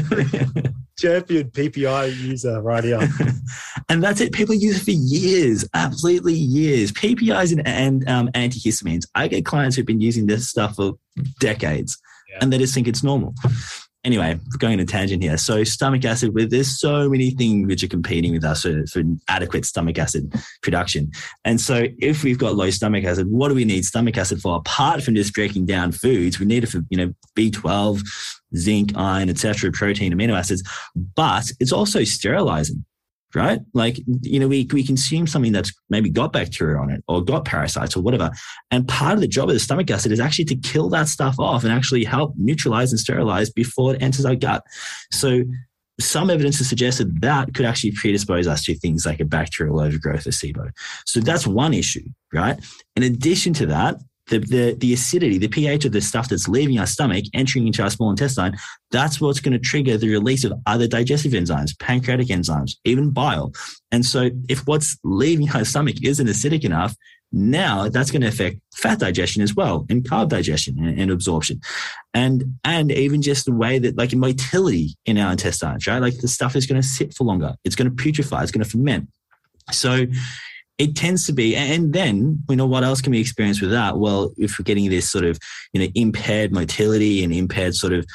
Champion PPI user right here. And that's it. People use it for years, absolutely years. PPIs and antihistamines. I get clients who've been using this stuff for decades. Yeah. And they just think it's normal. Anyway, we're going on a tangent here. So stomach acid, there's so many things which are competing with us for adequate stomach acid production. And so if we've got low stomach acid, what do we need stomach acid for? Apart from just breaking down foods, we need it for, B12, zinc, iron, etc., protein, amino acids, but it's also sterilizing. Right? Like, we consume something that's maybe got bacteria on it or got parasites or whatever. And part of the job of the stomach acid is actually to kill that stuff off and actually help neutralize and sterilize before it enters our gut. So some evidence to suggest that could actually predispose us to things like a bacterial overgrowth or SIBO. So that's one issue, right? In addition to that, the acidity, the pH of the stuff that's leaving our stomach, entering into our small intestine, that's what's going to trigger the release of other digestive enzymes, pancreatic enzymes, even bile. And so if what's leaving our stomach isn't acidic enough, now that's going to affect fat digestion as well, and carb digestion and absorption. And even just the way that, like, motility in our intestines, right? Like the stuff is going to sit for longer. It's going to putrefy. It's going to ferment. So it tends to be, and then what else can we experience with that? Well, if we're getting this sort of, impaired motility and impaired sort of,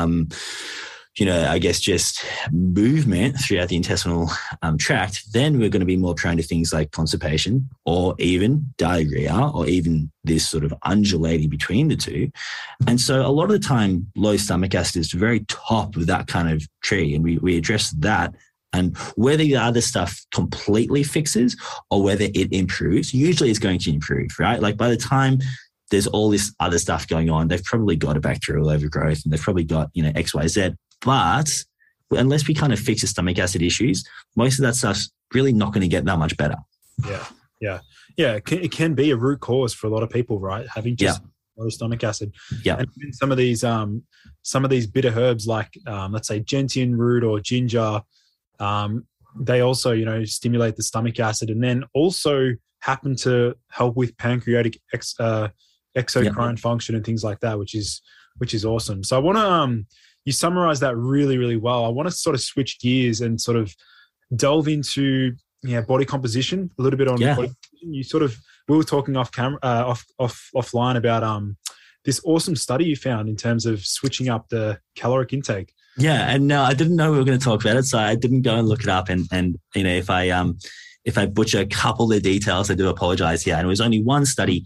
I guess just movement throughout the intestinal tract, then we're going to be more prone to things like constipation or even diarrhea or even this sort of undulating between the two. And so a lot of the time, low stomach acid is the very top of that kind of tree, and we address that. And whether the other stuff completely fixes or whether it improves, usually it's going to improve, right? Like by the time there's all this other stuff going on, they've probably got a bacterial overgrowth and they've probably got, X, Y, Z. But unless we kind of fix the stomach acid issues, most of that stuff's really not going to get that much better. Yeah. It can be a root cause for a lot of people, right? Having just low stomach acid. Yeah. And some of these bitter herbs like, let's say gentian root or ginger, they also, stimulate the stomach acid and then also happen to help with pancreatic exocrine function and things like that, which is awesome. So I want to, you summarize that really, really well. I want to sort of switch gears and sort of delve into, body composition a little bit on body composition. We were talking off camera, offline about, this awesome study you found in terms of switching up the caloric intake. Yeah, and no, I didn't know we were going to talk about it, so I didn't go and look it up. And if I butcher a couple of the details, I do apologize here. And it was only one study,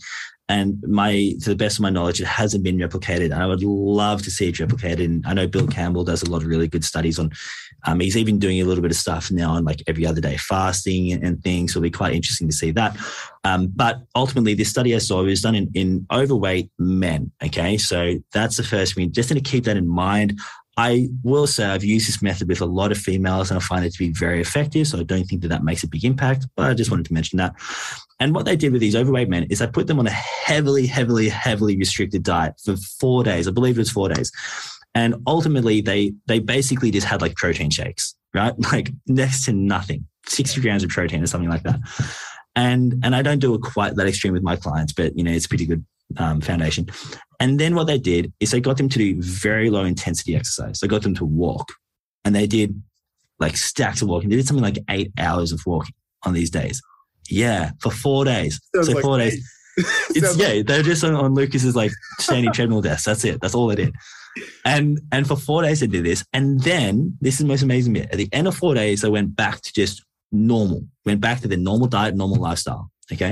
And to the best of my knowledge, it hasn't been replicated. And I would love to see it replicated. And I know Bill Campbell does a lot of really good studies on, he's even doing a little bit of stuff now on like every other day fasting and things. So it'll be quite interesting to see that. But ultimately, this study I saw was done in overweight men. Okay. So that's the first thing. Just need to keep that in mind. I will say I've used this method with a lot of females and I find it to be very effective. So I don't think that makes a big impact, but I just wanted to mention that. And what they did with these overweight men is I put them on a heavily, heavily, heavily restricted diet for 4 days. I believe it was 4 days. And ultimately they basically just had like protein shakes, right? Like next to nothing, 60 grams of protein or something like that. And I don't do it quite that extreme with my clients, but it's a pretty good foundation. And then what they did is they got them to do very low intensity exercise. They got them to walk and they did like stacks of walking. They did something like 8 hours of walking on these days. Yeah, for 4 days. Sounds so like 4 days. They're just on Lucas's like standing treadmill desk. That's it. That's all they did. And for 4 days they did this. And then this is the most amazing bit. At the end of 4 days, they went back to just normal, went back to their normal diet, normal lifestyle. Okay.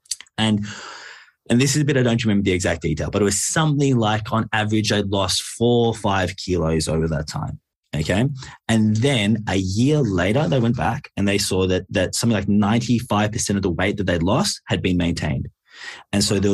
And this is a bit, I don't remember the exact detail, but it was something like on average, I lost 4 or 5 kilos over that time. Okay. And then a year later, they went back and they saw that something like 95% of the weight that they'd lost had been maintained. And so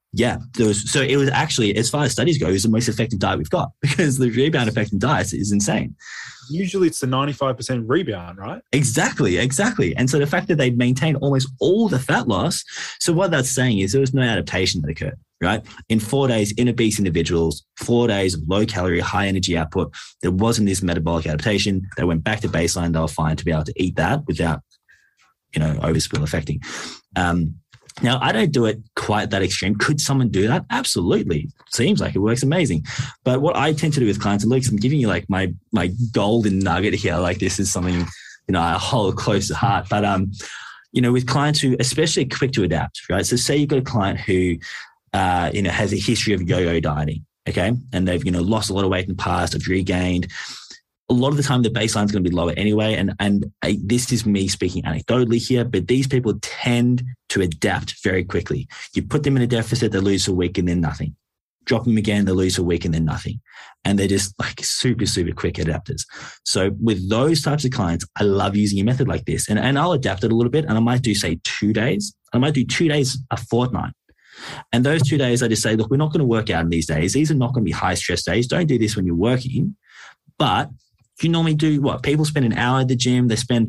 so it was actually, as far as studies go, it was the most effective diet we've got because the rebound effect in diets is insane. Usually it's the 95% rebound, right? Exactly. And so the fact that they'd maintained almost all the fat loss, so what that's saying is there was no adaptation that occurred, right? In 4 days, in obese individuals, 4 days of low calorie, high energy output, there wasn't this metabolic adaptation. They went back to baseline. They were fine to be able to eat that without, overspill affecting. Now, I don't do it quite that extreme. Could someone do that? Absolutely. Seems like it works amazing. But what I tend to do with clients, and Luke, I'm giving you like my golden nugget here. Like this is something, I hold close to heart. But, with clients who, especially quick to adapt, right? So say you've got a client who, has a history of yo-yo dieting, okay? And they've, lost a lot of weight in the past, have regained. A lot of the time, the baseline is going to be lower anyway. And this is me speaking anecdotally here, but these people tend to adapt very quickly. You put them in a deficit, they lose a week and then nothing. Drop them again, they lose a week and then nothing. And they're just like super, super quick adapters. So with those types of clients, I love using a method like this. And I'll adapt it a little bit. And I might do, say, 2 days. I might do 2 days a fortnight. And those 2 days, I just say, look, we're not going to work out in these days. These are not going to be high stress days. Don't do this when you're working. But you normally do what? People spend an hour at the gym. They spend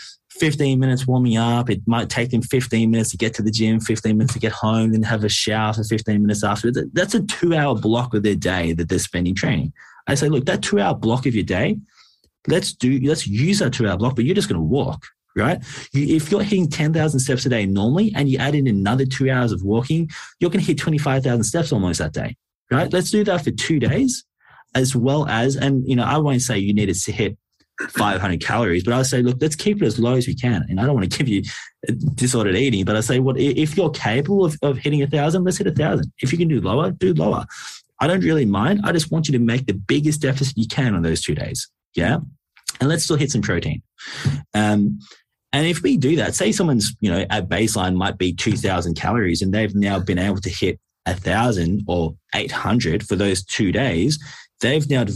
15 minutes warming up. It might take them 15 minutes to get to the gym, 15 minutes to get home, then have a shower for 15 minutes after. That's a 2-hour block of their day that they're spending training. I say, look, that 2-hour block of your day, let's use that 2-hour block, but you're just going to walk, right? If you're hitting 10,000 steps a day normally and you add in another 2 hours of walking, you're going to hit 25,000 steps almost that day, right? Let's do that for 2 days. As well as, and I won't say you need to hit 500 calories, but I'll say, look, let's keep it as low as we can. And I don't want to give you disordered eating, but I say, if you're capable of hitting 1,000, let's hit 1,000. If you can do lower, do lower. I don't really mind. I just want you to make the biggest deficit you can on those 2 days. Yeah. And let's still hit some protein. And if we do that, say someone's, at baseline might be 2,000 calories and they've now been able to hit 1,000 or 800 for those 2 days. They've now,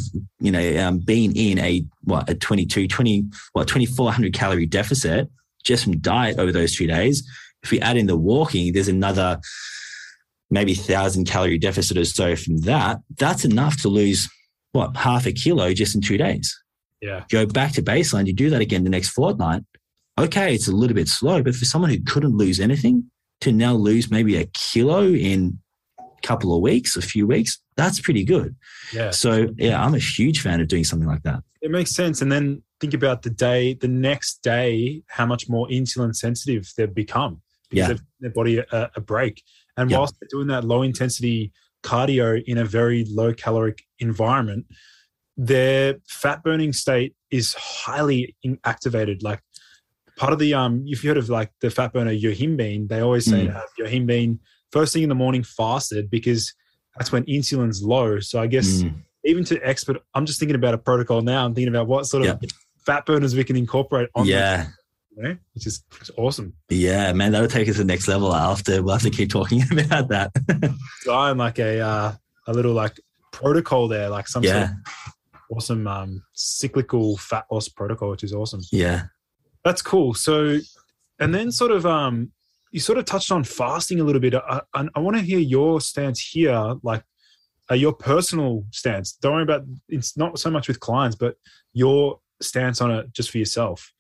been in a 2,400 calorie deficit just from diet over those 2 days. If we add in the walking, there's another maybe 1,000 calorie deficit or so from that. That's enough to lose half a kilo just in 2 days. Yeah. Go back to baseline. You do that again the next fortnight. Okay, it's a little bit slow, but for someone who couldn't lose anything to now lose maybe a kilo in couple of weeks, a few weeks, that's pretty good. Yeah. So I'm a huge fan of doing something like that. It makes sense. And then think about the next day, how much more insulin sensitive they've become because they've given their body a break. And whilst they're doing that low intensity cardio in a very low caloric environment, their fat burning state is highly activated. Like part of the, if you heard of like the fat burner yohimbine, they always say to have yohimbine first thing in the morning fasted because that's when insulin's low. So I guess even to expert, I'm just thinking about a protocol now. I'm thinking about what sort of fat burners we can incorporate on which is awesome. Yeah, man, that'll take us to the next level. We'll have to keep talking about that. I'm like a little like protocol there, like some sort of awesome cyclical fat loss protocol, which is awesome. Yeah. That's cool. So, and then sort of, you sort of touched on fasting a little bit. I want to hear your stance here, like your personal stance. Don't worry about, it's not so much with clients, but your stance on it just for yourself.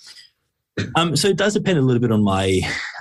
So it does depend a little bit on my,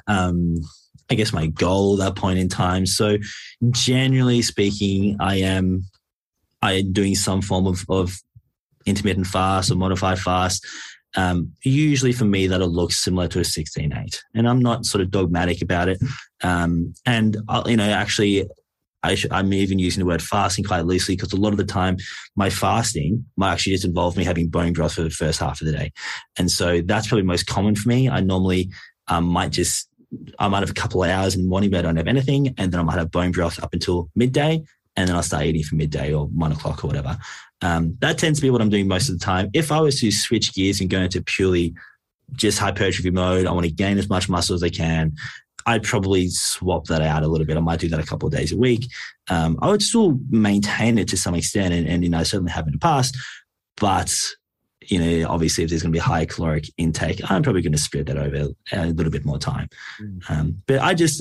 I guess my goal at that point in time. So generally speaking, I am doing some form of intermittent fast or modified fast. Usually for me, that'll look similar to a 16-8, and I'm not sort of dogmatic about it. And actually, I'm even using the word fasting quite loosely, because a lot of the time my fasting might actually just involve me having bone broth for the first half of the day. And so that's probably most common for me. I normally I might have a couple of hours in the morning where I don't have anything, and then I might have bone broth up until midday, and then I'll start eating for midday or 1 o'clock or whatever. That tends to be what I'm doing most of the time. If I was to switch gears and go into purely just hypertrophy mode, I want to gain as much muscle as I can, I'd probably swap that out a little bit. I might do that a couple of days a week. I would still maintain it to some extent, and I certainly have in the past. But obviously, if there's going to be a high caloric intake, I'm probably going to spread that over a little bit more time. But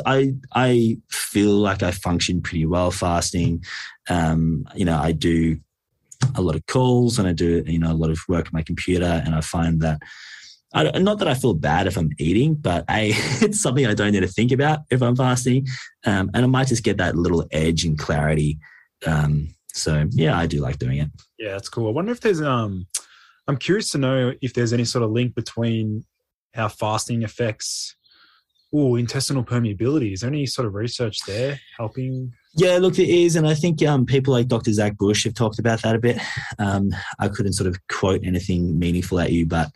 I feel like I function pretty well fasting. I do a lot of calls, and I do a lot of work on my computer, and I find that not that I feel bad if I'm eating, but it's something I don't need to think about if I'm fasting, and I might just get that little edge and clarity. So yeah, I do like doing it. Yeah, that's cool. I wonder if there's I'm curious to know if there's any sort of link between how fasting affects intestinal permeability. Is there any sort of research there helping? Yeah, look, there is. And I think people like Dr. Zach Bush have talked about that a bit. I couldn't sort of quote anything meaningful at you, but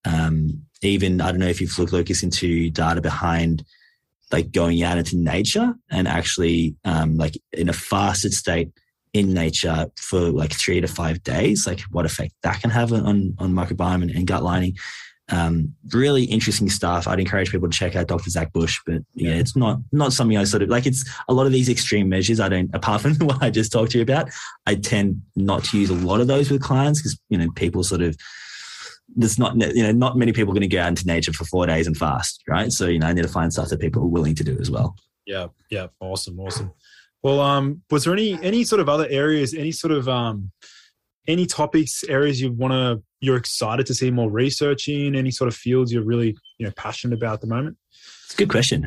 even, I don't know if you've looked, Lucas, into data behind like going out into nature and actually like in a fasted state in nature for like 3 to 5 days, like what effect that can have on microbiome and gut lining. Really interesting stuff. I'd encourage people to check out Dr. Zach Bush, but yeah, it's not something I sort of like. It's a lot of these extreme measures. I don't, apart from what I just talked to you about, I tend not to use a lot of those with clients because, people sort of, there's not many people are going to go out into nature for 4 days and fast, right? So, I need to find stuff that people are willing to do as well. Yeah. Awesome. Well, was there any sort of other areas, any sort of, any topics, areas you're excited to see more research in, any sort of fields you're really, passionate about at the moment? It's a good question.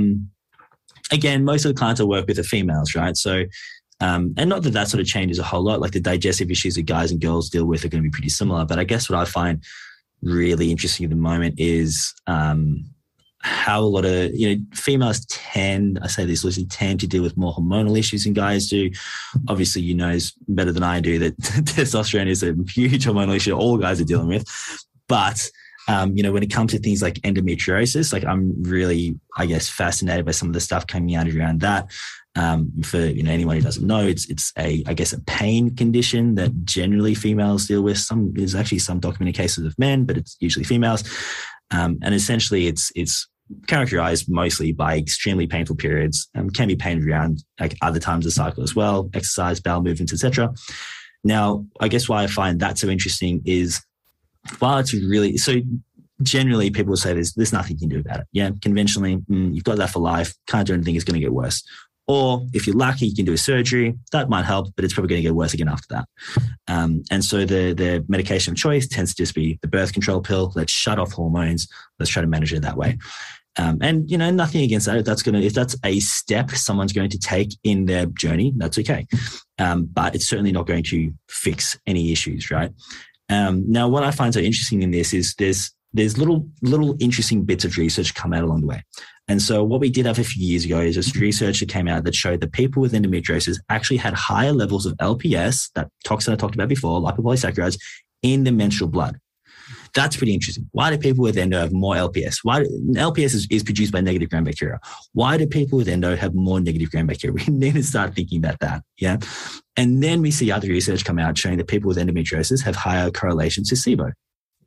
Again, most of the clients I work with are females, right? So, and not that sort of changes a whole lot. Like the digestive issues that guys and girls deal with are going to be pretty similar. But I guess what I find really interesting at the moment is how a lot of, females tend to deal with more hormonal issues than guys do. Obviously, knows better than I do that testosterone is a huge hormonal issue all guys are dealing with. But, when it comes to things like endometriosis, like I'm really, I guess, fascinated by some of the stuff coming out around that. For anyone who doesn't know, it's a pain condition that generally females deal with. There's actually some documented cases of men, but it's usually females. And essentially it's characterized mostly by extremely painful periods, can be pained around like other times of the cycle as well, exercise, bowel movements, etc. Now, I guess why I find that so interesting is while it's really, so generally people will say there's nothing you can do about it. Yeah, conventionally, you've got that for life, can't do anything, it's going to get worse. Or if you're lucky, you can do a surgery. That might help, but it's probably going to get worse again after that. And so the medication of choice tends to just be the birth control pill. Let's shut off hormones. Let's try to manage it that way. And nothing against that. If that's a step someone's going to take in their journey, that's okay. But it's certainly not going to fix any issues, right? Now, what I find so interesting in this is there's little interesting bits of research come out along the way. And so what we did have a few years ago is this research that came out that showed that people with endometriosis actually had higher levels of LPS, that toxin I talked about before, lipopolysaccharides, in the menstrual blood. That's pretty interesting. Why do people with endo have more LPS? LPS is produced by negative gram bacteria. Why do people with endo have more negative gram bacteria? We need to start thinking about that. Yeah. And then we see other research come out showing that people with endometriosis have higher correlations to SIBO.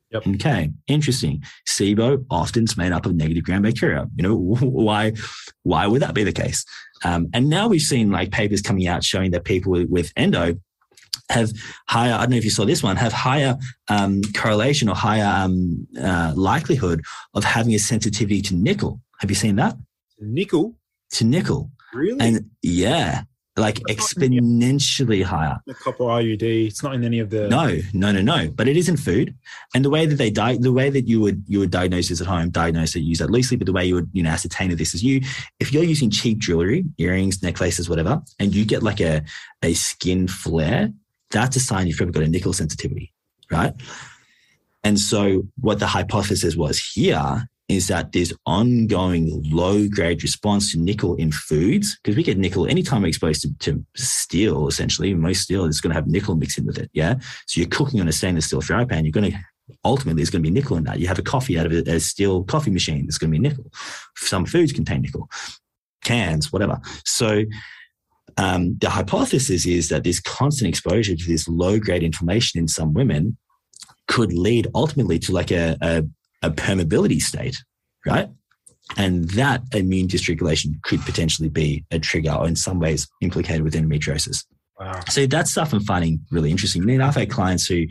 Yep. Okay, interesting. SIBO often is made up of negative gram bacteria. Why would that be the case? And now we've seen like papers coming out showing that people with endo have higher, I don't know if you saw this one, have higher correlation or higher likelihood of having a sensitivity to nickel. Have you seen that? Nickel? To nickel. Really? And yeah, like exponentially higher. The copper IUD, it's not in any of the... No. But it is in food. And the way that the way that you would diagnose this at home, use that loosely, but the way you would, ascertain that this is you, if you're using cheap jewelry, earrings, necklaces, whatever, and you get like a skin flare, that's a sign you've probably got a nickel sensitivity, right? And so what the hypothesis was here is that there's ongoing low-grade response to nickel in foods, because we get nickel anytime we're exposed to steel, essentially. Most steel is going to have nickel mixed in with it, yeah? So you're cooking on a stainless steel fry pan, ultimately there's going to be nickel in that. You have a coffee out of a steel coffee machine, there's going to be nickel. Some foods contain nickel, cans, whatever. So the hypothesis is that this constant exposure to this low-grade inflammation in some women could lead ultimately to like a permeability state, right? And that immune dysregulation could potentially be a trigger or in some ways implicated with endometriosis. Wow. So that's stuff I'm finding really interesting. I mean, I've had clients who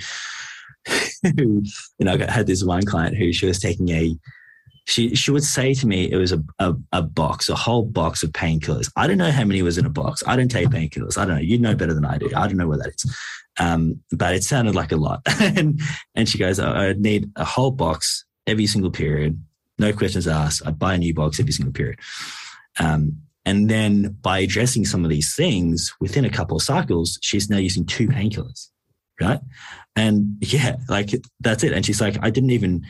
I had this one client who she was taking she would say to me it was a box, a whole box of painkillers. I don't know how many was in a box. I don't take painkillers. I don't know. You know better than I do. I don't know what that is. But it sounded like a lot. and she goes, I need a whole box every single period. No questions asked. I'd buy a new box every single period. And then by addressing some of these things within a couple of cycles, she's now using 2 painkillers, right? And yeah, like that's it. And she's like, I didn't even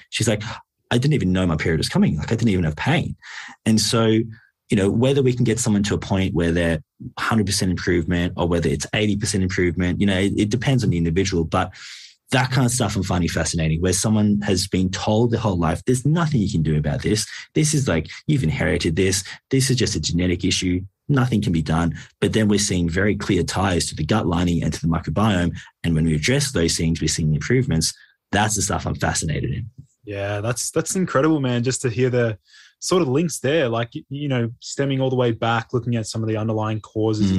know my period was coming. Like I didn't even have pain. And so, whether we can get someone to a point where they're 100% improvement or whether it's 80% improvement, it depends on the individual. But that kind of stuff I'm finding fascinating, where someone has been told their whole life, there's nothing you can do about this. This is like, you've inherited this. This is just a genetic issue. Nothing can be done. But then we're seeing very clear ties to the gut lining and to the microbiome. And when we address those things, we're seeing improvements. That's the stuff I'm fascinated in. Yeah, that's incredible, man, just to hear the sort of links there, like, stemming all the way back, looking at some of the underlying causes.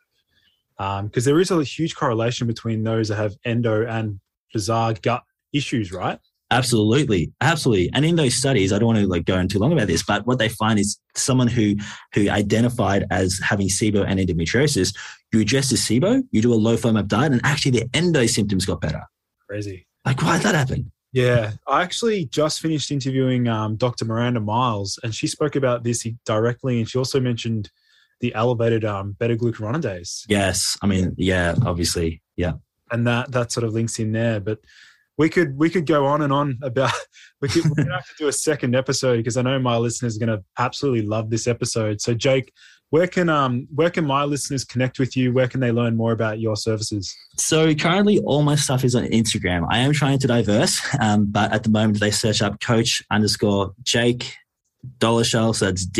Because there is a huge correlation between those that have endo and bizarre gut issues, right? Absolutely. And in those studies, I don't want to go on too long about this, but what they find is someone who identified as having SIBO and endometriosis, you address the SIBO, you do a low FODMAP diet, and actually the endo symptoms got better. Crazy. Like, why did that happen? Yeah, I actually just finished interviewing Dr. Miranda Miles, and she spoke about this directly, and she also mentioned the elevated beta-glucuronidase. Yes, I mean, yeah, obviously, yeah. And that sort of links in there, but we could go on and on about. We're going to have to do a second episode because I know my listeners are going to absolutely love this episode. So, Jake, where can my listeners connect with you? Where can they learn more about your services? So currently all my stuff is on Instagram. I am trying to diverse, but at the moment they search up coach_Jake Dolezschal. So that's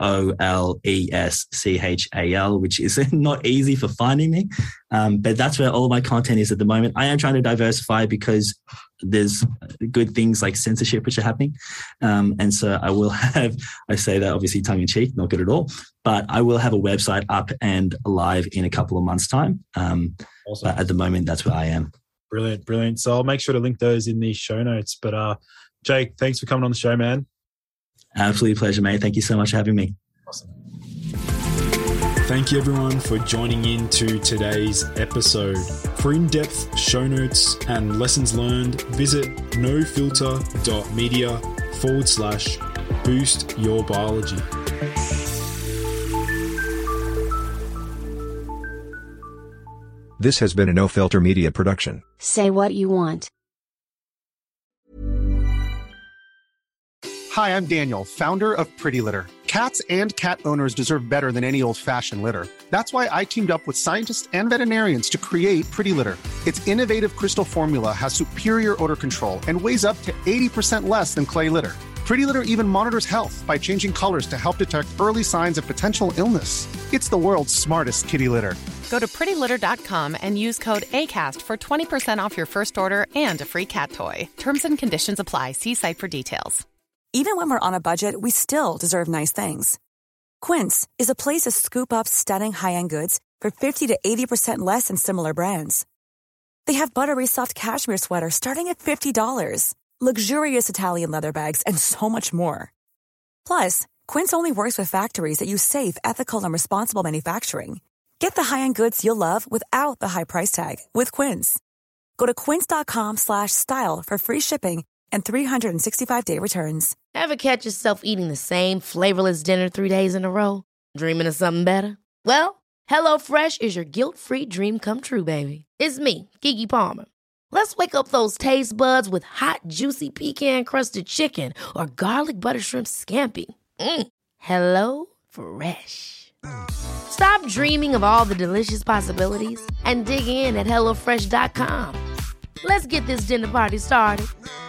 DOLESCHAL, which is not easy for finding me. But that's where all of my content is at the moment. I am trying to diversify because there's good things like censorship which are happening. And so I will have, I say that obviously tongue in cheek, not good at all, but I will have a website up and live in a couple of months' time. Awesome. But at the moment, that's where I am. Brilliant. So I'll make sure to link those in the show notes. But Jake, thanks for coming on the show, man. Absolute pleasure, mate. Thank you so much for having me. Awesome. Thank you, everyone, for joining in to today's episode. For in-depth show notes and lessons learned, visit nofilter.media/boost your biology. This has been a No Filter Media production. Say what you want. Hi, I'm Daniel, founder of Pretty Litter. Cats and cat owners deserve better than any old-fashioned litter. That's why I teamed up with scientists and veterinarians to create Pretty Litter. Its innovative crystal formula has superior odor control and weighs up to 80% less than clay litter. Pretty Litter even monitors health by changing colors to help detect early signs of potential illness. It's the world's smartest kitty litter. Go to prettylitter.com and use code ACAST for 20% off your first order and a free cat toy. Terms and conditions apply. See site for details. Even when we're on a budget, we still deserve nice things. Quince is a place to scoop up stunning high-end goods for 50 to 80% less than similar brands. They have buttery soft cashmere sweaters starting at $50, luxurious Italian leather bags, and so much more. Plus, Quince only works with factories that use safe, ethical, and responsible manufacturing. Get the high-end goods you'll love without the high price tag with Quince. Go to quince.com/style for free shipping and 365-day returns. Ever catch yourself eating the same flavorless dinner 3 days in a row? Dreaming of something better? Well, HelloFresh is your guilt-free dream come true, baby. It's me, Keke Palmer. Let's wake up those taste buds with hot, juicy pecan-crusted chicken or garlic butter shrimp scampi. Hello Fresh. Stop dreaming of all the delicious possibilities and dig in at HelloFresh.com. Let's get this dinner party started.